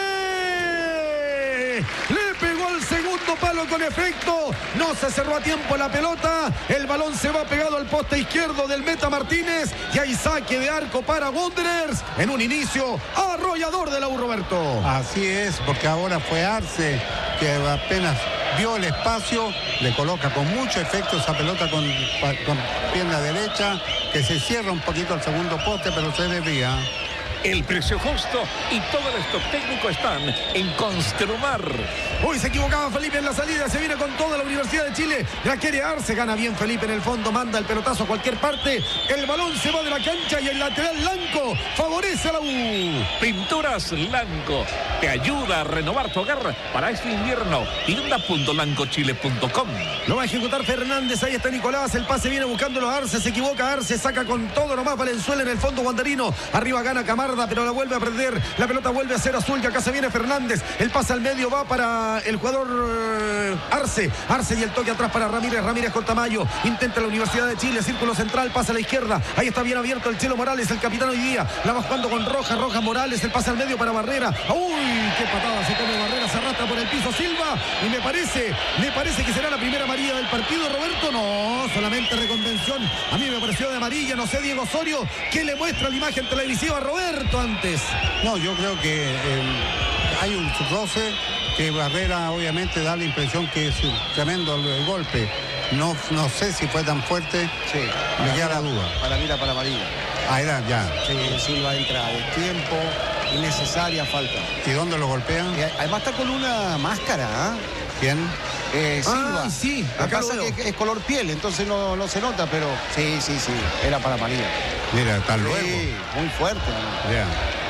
Le pegó el segundo palo con efecto, no se cerró a tiempo la pelota, el balón se va pegado al poste izquierdo del meta Martínez y hay saque de arco para Wanderers en un inicio arrollador de la U, Roberto. Así es, porque ahora fue Arce que apenas vio el espacio, le coloca con mucho efecto esa pelota con pierna derecha, que se cierra un poquito al segundo poste, pero se desvía. El precio justo y todo el stock técnico están en Construmar. Uy, se equivocaba Felipe en la salida, se viene con toda la Universidad de Chile, la quiere Arce, gana bien Felipe en el fondo, manda el pelotazo a cualquier parte, el balón se va de la cancha y el lateral Lanco favorece a la U. Pinturas Lanco te ayuda a renovar tu hogar para este invierno. Tienda.lancochile.com. Lo va a ejecutar Fernández, ahí está Nicolás, el pase viene buscándolo a Arce, se equivoca Arce, saca con todo nomás Valenzuela en el fondo guandarino, arriba gana Camarda, pero la vuelve a perder, la pelota vuelve a ser azul y acá se viene Fernández, el pase al medio va para el jugador Arce y el toque atrás para Ramírez con Tamayo, intenta la Universidad de Chile, círculo central, pasa a la izquierda, ahí está bien abierto el Chelo Morales, el capitán hoy día, la va jugando con Rojas Morales, el pase al medio para Barrera, uy, qué patada se come Barrera, se arrastra por el piso Silva y me parece que será la primera amarilla del partido, Roberto. No, solamente reconvención, a mí me pareció de amarilla, no sé Diego Osorio, ¿qué le muestra la imagen televisiva a Roberto antes? No, yo creo que hay un roce que Barrera obviamente da la impresión que es tremendo el golpe. No sé si fue tan fuerte, sí, me queda la duda. Para mí para amarilla. Ah, era ya. Sí, Silva entra de tiempo, innecesaria falta. ¿Y dónde lo golpean? Además está con una máscara, ¿eh? ¿Quién? Silva. Sí, acá pasa que es color piel, entonces no se nota, pero sí, era para amarilla. Mira, hasta luego. Sí, muy fuerte. Ya.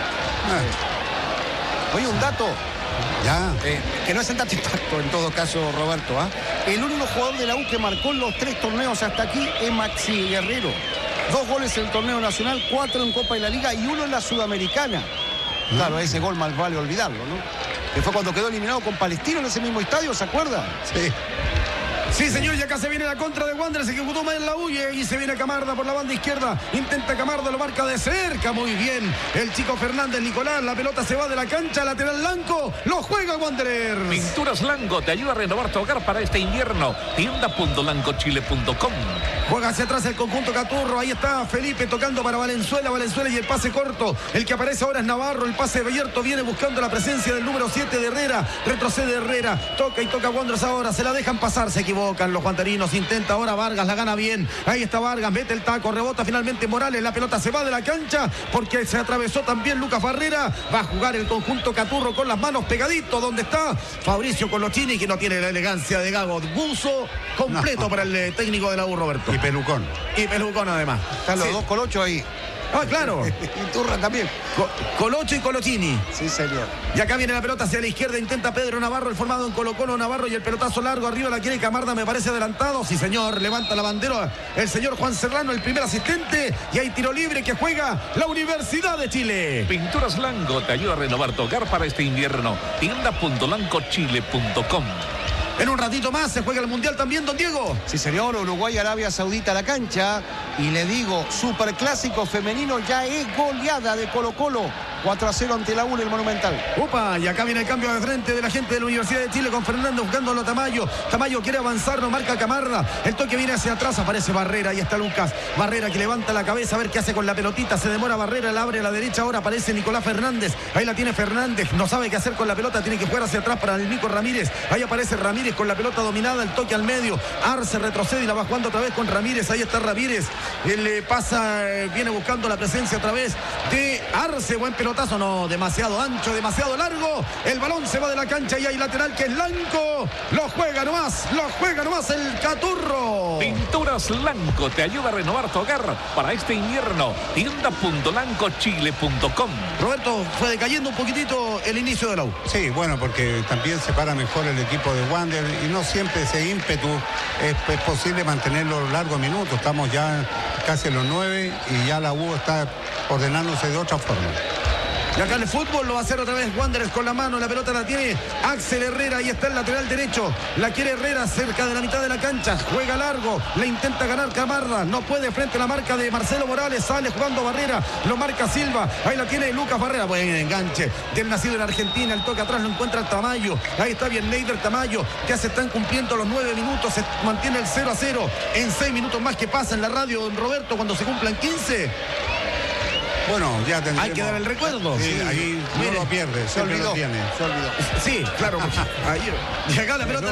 Oye, un dato. Ya. Que no es el dato impacto en todo caso, Roberto. El único jugador de la U que marcó en los 3 torneos hasta aquí es Maxi Guerrero. 2 goles en el torneo nacional, 4 en Copa de la Liga y 1 en la Sudamericana. Claro, ese gol más vale olvidarlo, ¿no? Que fue cuando quedó eliminado con Palestino en ese mismo estadio, ¿se acuerda? Sí. Sí, señor, y acá se viene la contra de Wander, se ejecutó mal en la huye y se viene Camarda por la banda izquierda. Intenta Camarda, lo marca de cerca, muy bien. El chico Fernández Nicolás, la pelota se va de la cancha, lateral Lanco, lo juega Wanderers. Pinturas Lanco te ayuda a renovar tu hogar para este invierno. Tienda.lancochile.com. Juega hacia atrás el conjunto Caturro, ahí está Felipe tocando para Valenzuela y el pase corto. El que aparece ahora es Navarro, el pase abierto viene buscando la presencia del número 7 de Herrera. Retrocede Herrera, toca y toca Wanderers ahora, se la dejan pasar, se equivocan los guanterinos, intenta ahora Vargas, la gana bien, ahí está Vargas, mete el taco, rebota finalmente Morales, la pelota se va de la cancha porque se atravesó también Lucas Barrera, va a jugar el conjunto Caturro con las manos pegadito, donde está Fabricio Colochini, que no tiene la elegancia de Gago, buzo completo para el técnico de la U, Roberto. Y pelucón. Y pelucón además. Están los dos Colochos ahí. Ah, claro. Y Turra también. Colocho y Colochini. Sí, señor. Y acá viene la pelota hacia la izquierda, intenta Pedro Navarro, el formado en Colo-Colo Navarro, y el pelotazo largo arriba la quiere Camarda, me parece adelantado. Sí, señor, levanta la bandera el señor Juan Serrano, el primer asistente, y hay tiro libre que juega la Universidad de Chile. Pinturas Lanco te ayuda a renovar tu hogar para este invierno. Tienda.lancochile.com. En un ratito más se juega el Mundial también, don Diego. Sí, señor, Uruguay, Arabia Saudita a la cancha. Y le digo, superclásico femenino, ya es goleada de Colo-Colo. 4-0 ante la U en el Monumental. Upa, y acá viene el cambio de frente de la gente de la Universidad de Chile con Fernando buscándolo a Tamayo. Tamayo quiere avanzar, no marca Camarda. El toque viene hacia atrás, aparece Barrera, ahí está Lucas. Barrera que levanta la cabeza a ver qué hace con la pelotita. Se demora Barrera, la abre a la derecha, ahora aparece Nicolás Fernández. Ahí la tiene Fernández, no sabe qué hacer con la pelota, tiene que jugar hacia atrás para el Nico Ramírez. Ahí aparece Ramírez con la pelota dominada, el toque al medio. Arce retrocede y la va jugando otra vez con Ramírez. Ahí está Ramírez. Él pasa, viene buscando la presencia otra vez de Arce. Buen pelotazo, no, demasiado ancho, demasiado largo. El balón se va de la cancha y hay lateral que es Lanco. Lo juega nomás el Caturro. Pinturas Lanco te ayuda a renovar tu hogar para este invierno. Tienda.lancochile.com. Roberto, fue decayendo un poquitito el inicio de la U. Sí, bueno, porque también se para mejor el equipo de Wander y no siempre ese ímpetu es posible mantenerlo largos minutos. Estamos ya casi en los 9 y ya la U está ordenándose de otra forma. Y acá el fútbol lo va a hacer otra vez Wanderers con la mano, la pelota la tiene Axel Herrera, ahí está el lateral derecho, la quiere Herrera cerca de la mitad de la cancha, juega largo, le intenta ganar Camarda, no puede frente a la marca de Marcelo Morales, sale jugando Barrera, lo marca Silva, ahí la tiene Lucas Barrera, buen enganche del nacido en Argentina, el toque atrás lo encuentra Tamayo, ahí está bien Neider Tamayo, ya se están cumpliendo los 9 minutos, se mantiene el 0-0, en 6 minutos más que pasa en la radio, don Roberto, cuando se cumplan 15. Bueno, ya tendremos. Hay que dar el recuerdo. Sí, ahí no lo pierde, se olvidó. lo tiene. Se olvidó. Sí, claro. Ahí llega la pelota.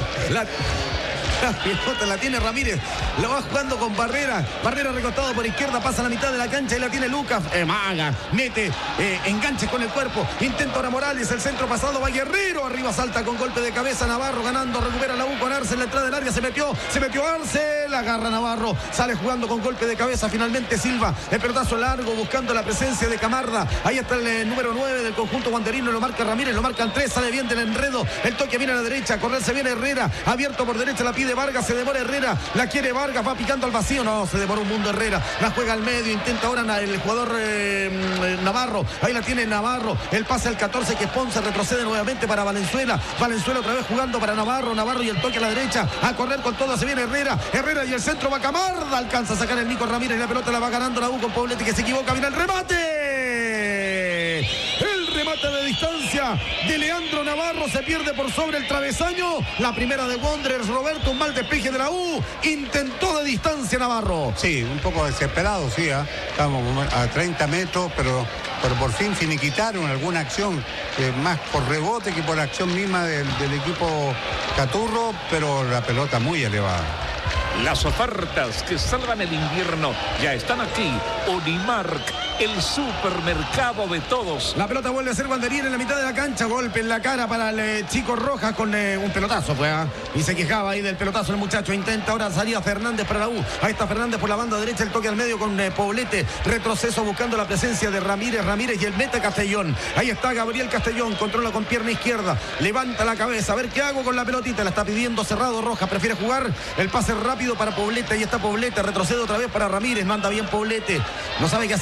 La pelota la tiene Ramírez, lo va jugando con Barrera, Barrera recostado por izquierda, pasa a la mitad de la cancha y la tiene Lucas, Maga, mete, enganche con el cuerpo, intenta ahora Morales, el centro pasado va Guerrero, arriba salta con golpe de cabeza Navarro, ganando, recupera la U con Arce en la entrada del área, se metió Arce, la agarra Navarro, sale jugando con golpe de cabeza, finalmente Silva, el pelotazo largo, buscando la presencia de Camarda, ahí está el número 9 del conjunto wanderino, lo marca Ramírez, lo marcan 3, sale bien del enredo, el toque viene a la derecha, a correr se viene Herrera, abierto por derecha, la pide Vargas, se demora Herrera, la quiere Vargas, va picando al vacío, no, se demoró un mundo Herrera, la juega al medio, intenta ahora el jugador Navarro, ahí la tiene Navarro, el pase al 14 que Ponce retrocede nuevamente para Valenzuela otra vez jugando para Navarro y el toque a la derecha, a correr con todo, se viene Herrera y el centro va Camarda, alcanza a sacar el Nico Ramírez, la pelota la va ganando la U con Poblete que se equivoca, mira el remate de distancia de Leandro Navarro, se pierde por sobre el travesaño, la primera de Wanderers, Roberto, un mal despeje de la U, intentó de distancia Navarro. Sí, un poco desesperado, sí, estamos a 30 metros, pero por fin finiquitaron alguna acción, más por rebote que por acción misma del equipo Caturro, pero la pelota muy elevada. Las ofertas que salvan el invierno ya están aquí. Unimark, el supermercado de todos. La pelota vuelve a ser Wanderín en la mitad de la cancha. Golpe en la cara para el chico Rojas con un pelotazo. Y se quejaba ahí del pelotazo el muchacho. Intenta ahora salir a Fernández para la U. Ahí está Fernández por la banda derecha. El toque al medio con Poblete. Retroceso buscando la presencia de Ramírez y el meta Castellón. Ahí está Gabriel Castellón. Controla con pierna izquierda. Levanta la cabeza. A ver qué hago con la pelotita. La está pidiendo cerrado Rojas. Prefiere jugar el pase rápido para Poblete. Ahí está Poblete. Retrocede otra vez para Ramírez. No anda bien Poblete. No sabe qué hacer con la pelota.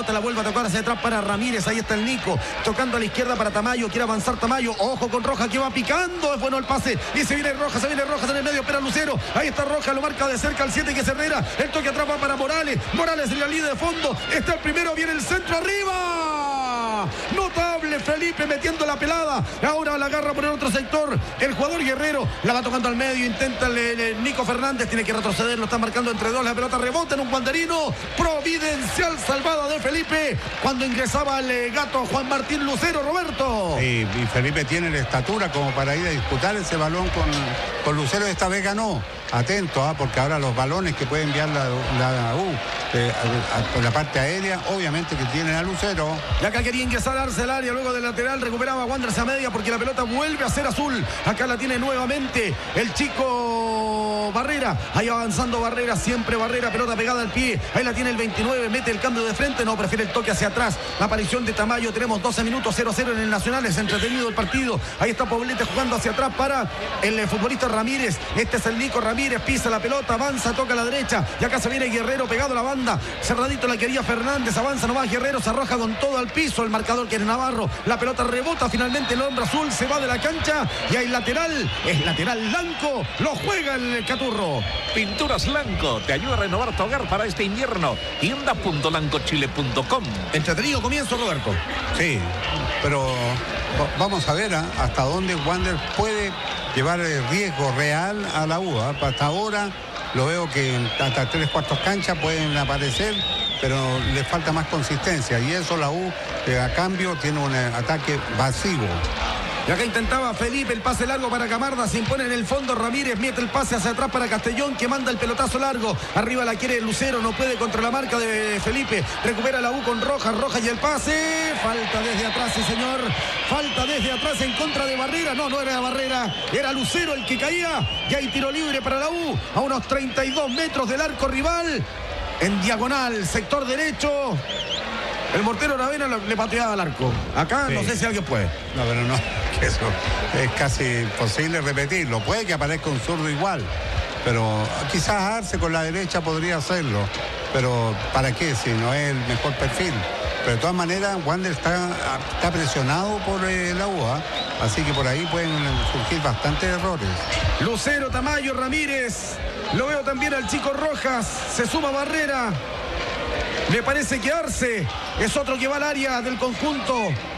pelota, la vuelve a tocar hacia atrás para Ramírez. Ahí está el Nico, tocando a la izquierda para Tamayo. Quiere avanzar Tamayo. Ojo con Rojas que va picando. Es bueno el pase. Y se viene Rojas en el medio. Espera Lucero. Ahí está Rojas, lo marca de cerca al 7 que es Herrera. El toque atrás va para Morales. Morales en la línea de fondo. Está el primero, viene el centro arriba. Notable Felipe metiendo la pelada. Ahora la agarra por el otro sector. El jugador Guerrero la va tocando al medio. Intenta el Nico Fernández. Tiene que retroceder. Lo está marcando entre dos. La pelota rebota en un guanderino. Providencial salvada de Felipe cuando ingresaba el gato Juan Martín Lucero, Roberto. Sí, y Felipe tiene la estatura como para ir a disputar ese balón con Lucero. Esta vez ganó. Atento, porque ahora los balones que puede enviar la U por la parte aérea, obviamente que tienen a Lucero. Y acá quería ingresar Arce al área, luego del lateral recuperaba Wanderers a media porque la pelota vuelve a ser azul. Acá la tiene nuevamente el chico Barrera. Ahí avanzando Barrera, siempre Barrera, pelota pegada al pie. Ahí la tiene el 29, mete el cambio de frente, no, prefiere el toque hacia atrás. La aparición de Tamayo, tenemos 12 minutos, 0-0 en el Nacional, es entretenido el partido. Ahí está Poblete jugando hacia atrás para el futbolista Ramírez. Este es el Nico Ramírez, pisa la pelota, avanza, toca a la derecha. Y acá se viene Guerrero pegado a la banda. Cerradito la quería Fernández, avanza nomás Guerrero, se arroja con todo al piso. El marcador que es Navarro. La pelota rebota finalmente el hombre azul, se va de la cancha. Y hay lateral, es lateral blanco. Lo juega el Caturro. Pinturas Lanco te ayuda a renovar tu hogar para este invierno. Tienda.lancochile.com. Entretenido comienzo, Roberto. Sí, pero vamos a ver hasta dónde Wander puede llevar el riesgo real a la U. Hasta ahora lo veo que hasta 3/4 canchas pueden aparecer, pero le falta más consistencia. Y eso la U, a cambio, tiene un ataque vacío. Y acá intentaba Felipe el pase largo para Camarda, se impone en el fondo Ramírez, mete el pase hacia atrás para Castellón que manda el pelotazo largo, arriba la quiere Lucero, no puede contra la marca de Felipe, recupera la U con Rojas y el pase, falta desde atrás, sí señor, falta desde atrás en contra de Barrera, no era Barrera, era Lucero el que caía, y hay tiro libre para la U, a unos 32 metros del arco rival, en diagonal, sector derecho. El mortero Aravena le pateaba al arco. Acá sí. No sé si alguien puede. No, pero no, que eso es casi imposible repetirlo. Puede que aparezca un zurdo igual, pero quizás Arce con la derecha podría hacerlo. Pero ¿para qué? Si no es el mejor perfil. Pero de todas maneras, Wander está presionado por la U, así que por ahí pueden surgir bastantes errores. Lucero, Tamayo, Ramírez. Lo veo también al chico Rojas. Se suma Barrera. Le parece que Arce es otro que va al área del conjunto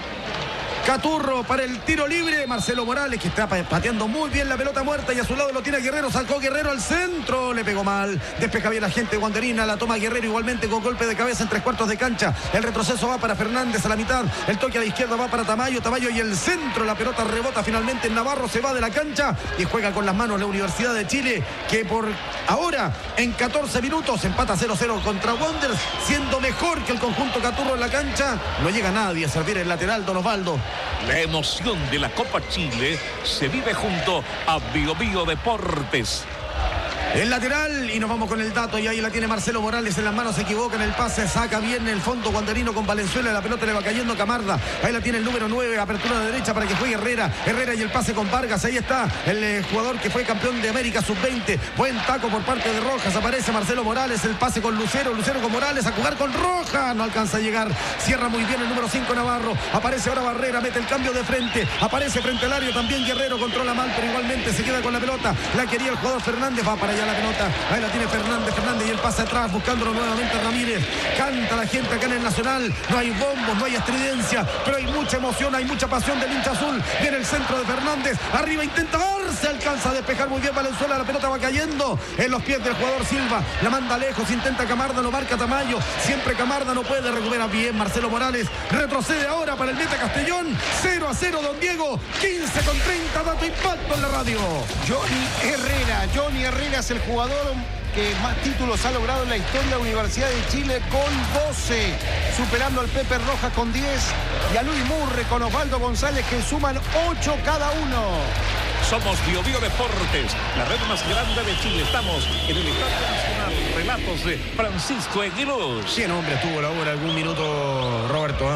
Caturro para el tiro libre. Marcelo Morales que está pateando muy bien la pelota muerta y a su lado lo tiene Guerrero. Sacó Guerrero al centro, le pegó mal. Despeja bien la gente guanderina, la toma Guerrero igualmente con golpe de cabeza en 3/4 de cancha. El retroceso va para Fernández a la mitad. El toque a la izquierda va para Tamayo y el centro. La pelota rebota finalmente en Navarro, se va de la cancha y juega con las manos la Universidad de Chile que por ahora en 14 minutos empata 0-0 contra Wanderers, siendo mejor que el conjunto Caturro en la cancha. No llega nadie a servir el lateral, Don Osvaldo. La emoción de la Copa Chile se vive junto a Bio Bio Deportes. El lateral y nos vamos con el dato y ahí la tiene Marcelo Morales en las manos, se equivoca en el pase, saca bien el fondo guanderino con Valenzuela, la pelota le va cayendo a Camarda, ahí la tiene el número 9, apertura de derecha para que juegue Herrera y el pase con Vargas, ahí está el jugador que fue campeón de América sub-20, buen taco por parte de Rojas, aparece Marcelo Morales, el pase con Lucero con Morales, a jugar con Rojas, no alcanza a llegar, cierra muy bien el número 5 Navarro, aparece ahora Barrera, mete el cambio de frente, aparece frente al área también Guerrero, controla mal pero igualmente se queda con la pelota, la quería el jugador Fernández, va para allá la pelota, ahí la tiene Fernández y el pase atrás buscándolo nuevamente Ramírez, canta la gente acá en el Nacional, no hay bombos, no hay estridencia, pero hay mucha emoción, hay mucha pasión del hincha azul, viene el centro de Fernández, arriba intenta se alcanza a despejar muy bien Valenzuela, la pelota va cayendo en los pies del jugador Silva, la manda lejos, intenta Camarda, lo marca Tamayo, siempre Camarda no puede, recupera bien Marcelo Morales, retrocede ahora para el meta Castellón, 0-0 Don Diego, 15:30, dato impacto en la radio. Johnny Herrera es el jugador que más títulos ha logrado en la historia de la Universidad de Chile con 12, superando al Pepe Rojas con 10 y a Luis Murre con Osvaldo González que suman 8 cada uno. Somos Bio Bio Deportes, la red más grande de Chile. Estamos en el Estadio Nacional. Relatos de Francisco Aguiluz. 100 hombres tuvo la hora algún minuto, Roberto.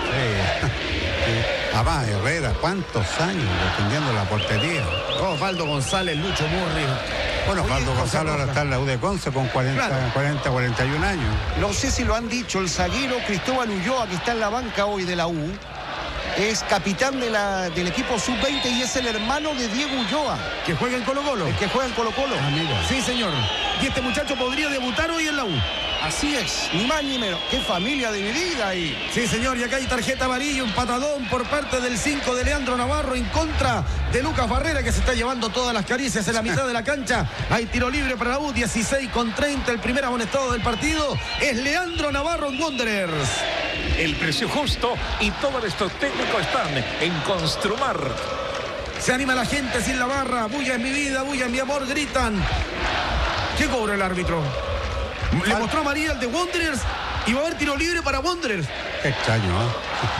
Además, Herrera, ¿cuántos años defendiendo la portería? Osvaldo González, Lucho Murri. Bueno, Osvaldo Gonzalo ahora está en la U de Conce con 41 años. No sé si lo han dicho, el zaguero Cristóbal Ulloa, que está en la banca hoy de la U, es capitán del equipo sub-20 y es el hermano de Diego Ulloa. Que juega en Colo-Colo. El que juega en Colo-Colo. Sí, señor. Y este muchacho podría debutar hoy en la U. Así es, ni más ni menos. Qué familia dividida ahí. Sí, señor, y acá hay tarjeta amarilla, un patadón por parte del 5 de Leandro Navarro en contra de Lucas Barrera, que se está llevando todas las caricias en la mitad de la cancha. Hay tiro libre para la U, 16:30, el primer amonestado del partido es Leandro Navarro en Wanderers. El precio justo y todos estos técnicos están en Construmar. Se anima la gente sin la barra. Bulla es mi vida, bulla es mi amor, gritan. ¿Qué cobra el árbitro? Le mostró a María el de Wanderers y va a haber tiro libre para Wanderers. Qué extraño, ¿eh?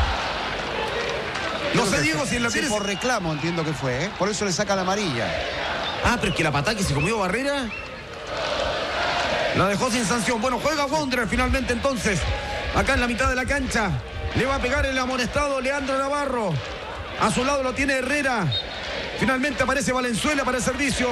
No sé, Diego, si en la tienes... por reclamo entiendo que fue, ¿eh? Por eso le saca la amarilla. Ah, pero es que la patada que se comió Barrera la dejó sin sanción. Bueno, juega Wanderers finalmente entonces. Acá en la mitad de la cancha le va a pegar el amonestado Leandro Navarro. A su lado lo tiene Herrera. Finalmente aparece Valenzuela para el servicio.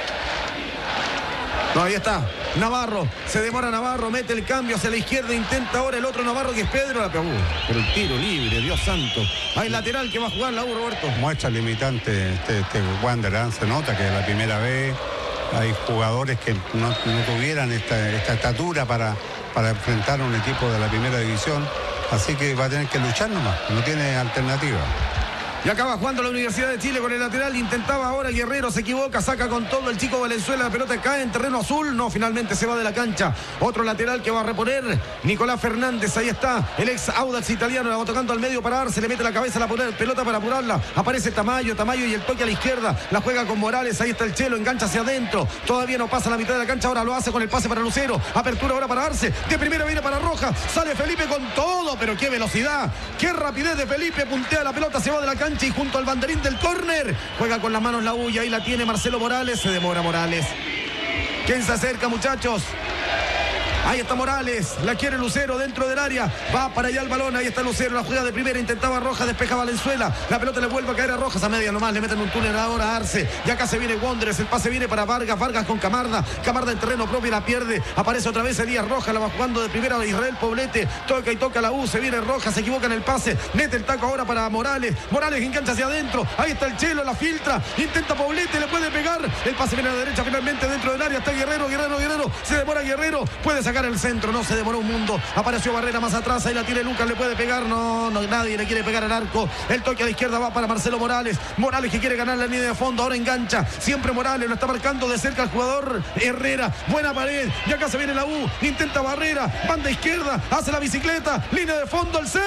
No, ahí está. Navarro, se demora Navarro, mete el cambio hacia la izquierda, intenta ahora el otro Navarro que es Pedro, la pegó. Pero el tiro libre, Dios santo. Hay lateral que va a jugar la U, Roberto. Muestra limitante este Wanderers, se nota que es la primera vez hay jugadores que no tuvieran esta estatura para enfrentar a un equipo de la primera división, así que va a tener que luchar nomás, no tiene alternativa. Y acaba jugando la Universidad de Chile con el lateral. Intentaba ahora Guerrero, se equivoca, saca con todo el chico Valenzuela. La pelota cae en terreno azul. No, finalmente se va de la cancha. Otro lateral que va a reponer Nicolás Fernández. Ahí está el ex Audax italiano. La va tocando al medio para darse. Le mete la cabeza a la pelota para apurarla. Aparece Tamayo y el toque a la izquierda. La juega con Morales. Ahí está el Chelo. Engancha hacia adentro. Todavía no pasa la mitad de la cancha. Ahora lo hace con el pase para Lucero. Apertura ahora para Arce. De primera viene para Rojas. Sale Felipe con todo. Pero qué velocidad. Qué rapidez de Felipe. Puntea la pelota. Se va de la cancha. Y junto al banderín del córner juega con las manos la U y ahí la tiene Marcelo Morales. Se demora Morales. ¿Quién se acerca, muchachos? Ahí está Morales, la quiere Lucero dentro del área, va para allá el balón, ahí está Lucero, la juega de primera, intentaba Rojas, despeja Valenzuela, la pelota le vuelve a caer a Rojas a media nomás, le meten un túnel ahora a Arce, y acá se viene Wanderers, el pase viene para Vargas con Camarda en terreno propio la pierde, aparece otra vez Elías Rojas, la va jugando de primera Israel Poblete, toca la U, se viene Rojas, se equivoca en el pase, mete el taco ahora para Morales engancha hacia adentro, ahí está el Chelo, la filtra, intenta Poblete, le puede pegar, el pase viene a la derecha finalmente dentro del área, está Guerrero, se demora Guerrero, puede sacar el centro, no se demoró un mundo, apareció Barrera más atrás, ahí la tiene Lucas, le puede pegar, no, nadie le quiere pegar al arco, el toque a la izquierda va para Marcelo Morales que quiere ganar la línea de fondo, ahora engancha, siempre Morales, lo está marcando de cerca el jugador Herrera, buena pared, y acá se viene la U, intenta Barrera, banda izquierda, hace la bicicleta, línea de fondo, el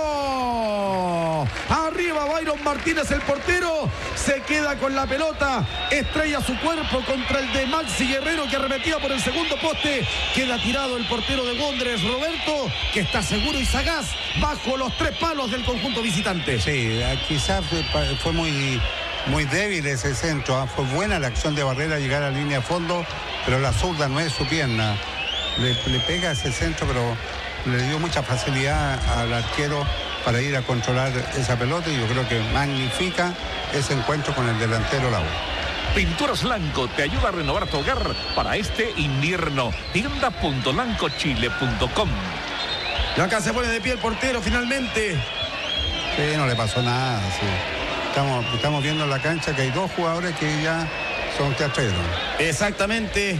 centro, arriba Byron Martínez, el portero, se queda con la pelota, estrella su cuerpo contra el de Maxi Guerrero que arremetía por el segundo poste, queda tirado el portero de Wanderers, Roberto, que está seguro y sagaz bajo los 3 palos del conjunto visitante. Sí, quizás fue muy débil ese centro, fue buena la acción de Barrera llegar a la línea de fondo, pero la zurda no es su pierna, le pega ese centro, pero le dio mucha facilidad al arquero para ir a controlar esa pelota y yo creo que magnifica ese encuentro con el delantero la U. Pinturas Lanco te ayuda a renovar tu hogar para este invierno. Tienda.lancochile.com. Y acá se pone de pie el portero finalmente. Sí, no le pasó nada. Sí. Estamos viendo en la cancha que hay 2 jugadores que ya son teatreros. Exactamente.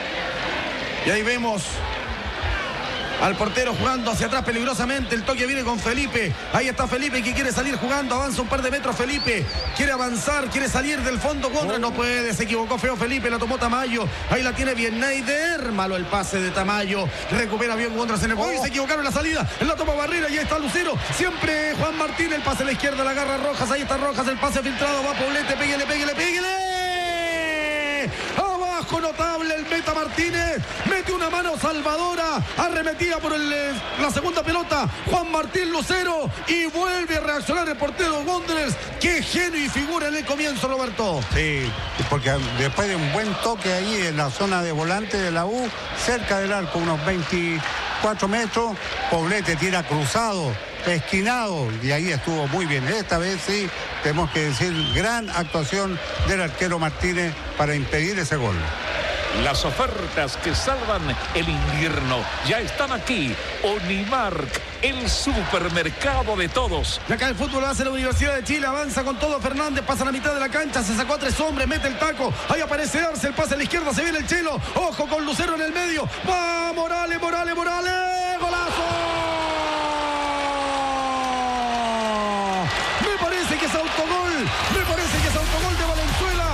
Y ahí vemos al portero jugando hacia atrás peligrosamente, el toque viene con Felipe, ahí está Felipe que quiere salir jugando, avanza un par de metros Felipe, quiere avanzar, quiere salir del fondo, no puede, se equivocó feo Felipe, la tomó Tamayo, ahí la tiene bien Neider, malo el pase de Tamayo, recupera bien Wanderers en el juego, y se equivocaron la salida, en la toma Barrera, y ahí está Lucero, siempre Juan Martín, el pase a la izquierda, la agarra Rojas, ahí está Rojas, el pase filtrado, va Poblete, pégale, abajo notable el meta Martínez, mete una mano salvadora, arremetía por la segunda pelota Juan Martín Lucero y vuelve a reaccionar el portero de Wanderers. Qué genio y figura en el comienzo, Roberto. Sí, porque después de un buen toque ahí en la zona de volante de la U, cerca del arco, unos 24 metros, Poblete tira cruzado, esquinado, y ahí estuvo muy bien. Esta vez sí, tenemos que decir, gran actuación del arquero Martínez para impedir ese gol. Las ofertas que salvan el invierno ya están aquí. Unimark, el supermercado de todos. Y acá el fútbol lo hace la Universidad de Chile. Avanza con todo Fernández. Pasa a la mitad de la cancha. Se sacó a 3 hombres. Mete el taco. Ahí aparece Arce. El pase a la izquierda. Se viene el Chelo. Ojo con Lucero en el medio. ¡Va Morales! ¡Golazo! Me parece que es autogol de Valenzuela.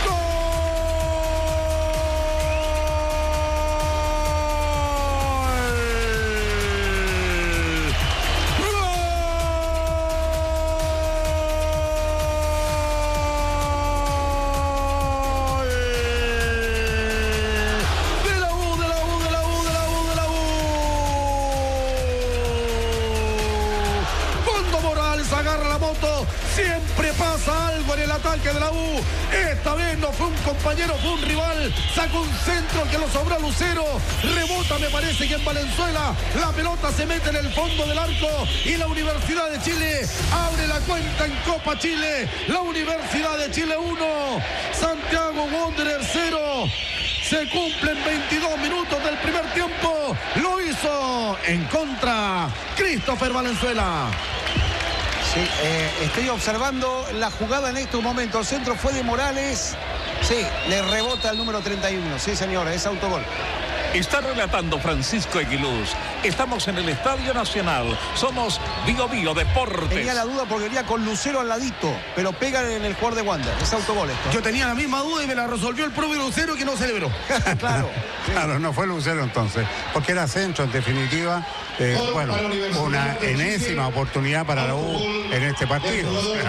Agarra la moto, siempre pasa algo en el ataque de la U. Esta vez no fue un compañero, fue un rival. Sacó un centro que lo sobró a Lucero. Rebota, me parece que en Valenzuela. La pelota se mete en el fondo del arco y la Universidad de Chile abre la cuenta en Copa Chile. La Universidad de Chile 1, Santiago Wanderers 0. Se cumplen 22 minutos del primer tiempo. Lo hizo en contra Christopher Valenzuela. Sí, estoy observando la jugada en este momento. El centro fue de Morales. Sí, le rebota el número 31. Sí, señora, es autogol. Está relatando Francisco Aguiluz. Estamos en el Estadio Nacional. Somos Bio Bio Deportes. Tenía la duda porque venía con Lucero al ladito, pero pegan en el jugador de Wander. Es autogol esto. Yo tenía la misma duda y me la resolvió el propio Lucero, que no celebró. Claro. Sí. Claro, no fue Lucero entonces, porque era centro en definitiva. Bueno, una enésima oportunidad para la U en este partido.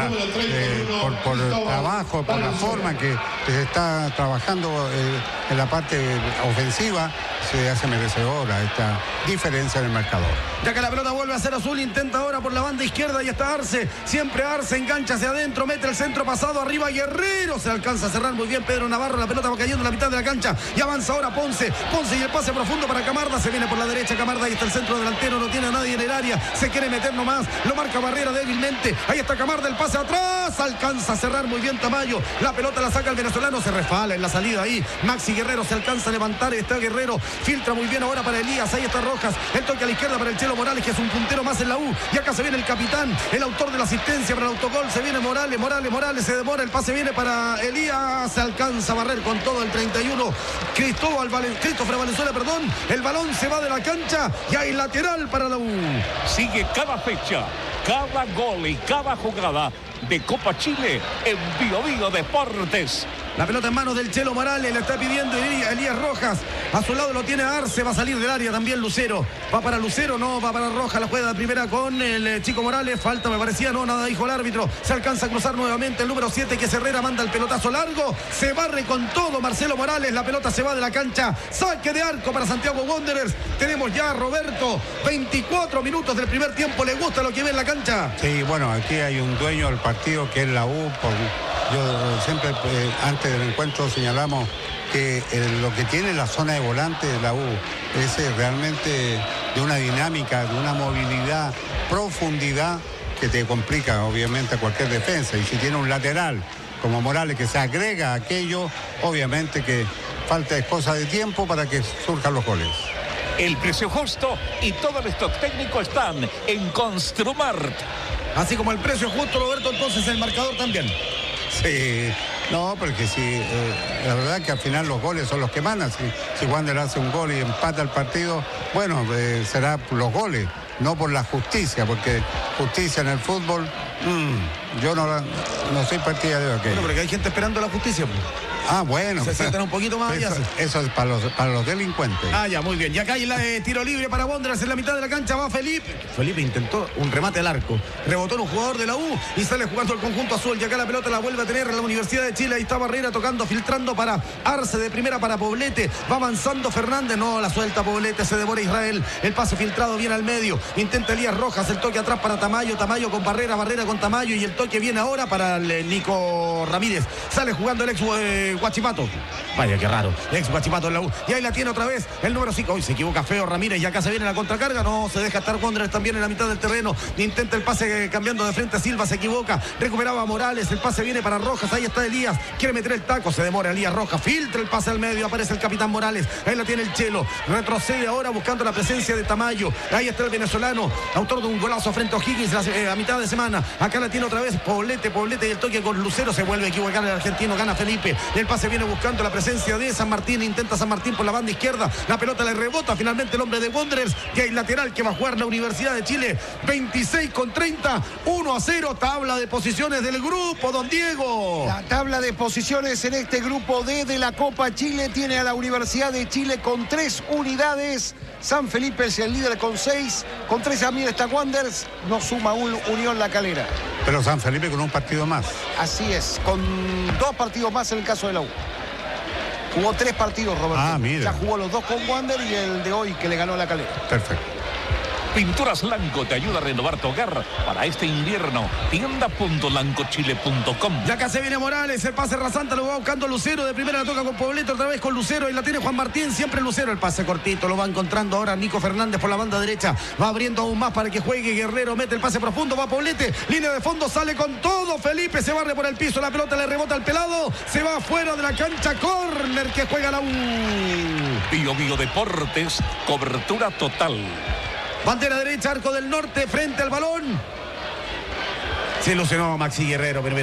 Por el trabajo, por la forma que se está trabajando en la parte ofensiva, se hace merecedora esta diferencia en el marcador. Ya que la pelota vuelve a ser azul, intenta ahora por la banda izquierda y está Arce. Siempre Arce engancha hacia adentro, mete el centro pasado arriba. Guerrero se alcanza a cerrar muy bien Pedro Navarro. La pelota va cayendo en la mitad de la cancha y avanza ahora Ponce y el pase profundo para Camarda. Se viene por la derecha Camarda. Ahí está el centro delantero, no tiene a nadie en el área. Se quiere meter nomás, lo marca Barrera débilmente. Ahí está Camarda, el pase atrás. Alcanza a cerrar muy bien Tamayo. La pelota la saca el venezolano, se resbala en la salida ahí. Maxi Guerrero se alcanza a levantar. Está Guerrero, filtra muy bien ahora para Elías. Ahí está Rojas, el toque a la izquierda para el Chelo Morales, que es un puntero más en la U. Y acá se viene el capitán, el autor de la asistencia para el autogol. Se viene Morales, se demora, el pase viene para Elías. Se alcanza a barrer con todo el 31. Christopher Valenzuela, el balón se va de la cancha y hay lateral para la U. Sigue cada fecha, cada gol y cada jugada de Copa Chile en Bio Bio Deportes. La pelota en manos del Chelo Morales, le está pidiendo Elías Rojas. A su lado lo tiene Arce, va a salir del área también Lucero. Va para Lucero, no, va para Rojas. La juega de primera con el chico Morales. Falta, me parecía, no, nada dijo el árbitro. Se alcanza a cruzar nuevamente el número 7, que es Herrera, manda el pelotazo largo. Se barre con todo Marcelo Morales. La pelota se va de la cancha. Saque de arco para Santiago Wanderers. Tenemos ya, Roberto, 24 minutos del primer tiempo. ¿Le gusta lo que ve en la cancha? Sí, bueno, aquí hay un dueño del partido que es la U. Yo siempre, antes del encuentro, señalamos que lo que tiene la zona de volante de la U es realmente de una dinámica, de una movilidad, profundidad que te complica obviamente a cualquier defensa. Y si tiene un lateral como Morales que se agrega a aquello, obviamente que falta cosa de tiempo para que surjan los goles. El precio justo y todo el stock técnico están en Construmart. Así como el precio justo, Roberto, entonces el marcador también. Sí, no, porque sí, la verdad que al final los goles son los que mandan. Si Wander hace un gol y empata el partido, bueno, será por los goles, no por la justicia, porque justicia en el fútbol, yo no soy partidario de aquello. Bueno, porque hay gente esperando la justicia, pues. Ah, bueno. Se sientan un poquito más. Eso es para los delincuentes. Ah, ya, muy bien. Y acá hay tiro libre para Wanderers en la mitad de la cancha. Va Felipe. Felipe intentó un remate al arco. Rebotó en un jugador de la U y sale jugando el conjunto azul. Y acá la pelota la vuelve a tener la Universidad de Chile. Ahí está Barrera tocando, filtrando para Arce de primera para Poblete. Va avanzando Fernández. No, la suelta Poblete. Se devora Israel. El pase filtrado viene al medio. Intenta Elías Rojas. El toque atrás para Tamayo. Tamayo con Barrera. Barrera con Tamayo. Y el toque toque viene ahora para el Nico Ramírez. Sale jugando el ex Huachipato. Vaya, qué raro. Ex Huachipato en la U. Y ahí la tiene otra vez el número 5. Hoy se equivoca feo Ramírez y acá se viene la contracarga. No se deja estar Wanderers también en la mitad del terreno. Intenta el pase cambiando de frente a Silva. Se equivoca. Recuperaba Morales. El pase viene para Rojas. Ahí está Elías. Quiere meter el taco. Se demora Elías Rojas. Filtra el pase al medio. Aparece el capitán Morales. Ahí la tiene el Chelo. Retrocede ahora buscando la presencia de Tamayo. Ahí está el venezolano. Autor de un golazo frente a O'Higgins a mitad de semana. Acá la tiene otra vez Poblete y el toque con Lucero. Se vuelve a equivocar el argentino. Gana Felipe. El pase viene buscando la presencia de San Martín. Intenta San Martín por la banda izquierda. La pelota le rebota finalmente el hombre de Wanderers. Y hay lateral que va a jugar la Universidad de Chile. 26-30. 1-0. Tabla de posiciones del grupo, don Diego. La tabla de posiciones en este grupo D de la Copa Chile tiene a la Universidad de Chile con 3 unidades. San Felipe es el líder con 6. Con 3 también está Wanderers. No suma un Unión La Calera. Pero San Felipe con un partido más. Así es. Con 2 partidos más en el caso de la U. Jugó 3 partidos, Roberto. Mira. Ya jugó los 2 con Wander y el de hoy que le ganó La Calera. Perfecto. Pinturas Lanco te ayuda a renovar tu hogar para este invierno. Tienda.lancochile.com. Ya acá se viene Morales, el pase rasante lo va buscando Lucero, de primera la toca con Poblete, otra vez con Lucero y la tiene Juan Martín, siempre Lucero, el pase cortito, lo va encontrando ahora Nico Fernández por la banda derecha, va abriendo aún más para que juegue Guerrero, mete el pase profundo, va Poblete, línea de fondo, sale con todo, Felipe se barre por el piso, la pelota le rebota al pelado, se va fuera de la cancha, córner que juega la U. Bio Deportes, cobertura total. Bandera derecha, arco del norte, frente al balón. Se ilusionó Maxi Guerrero, pero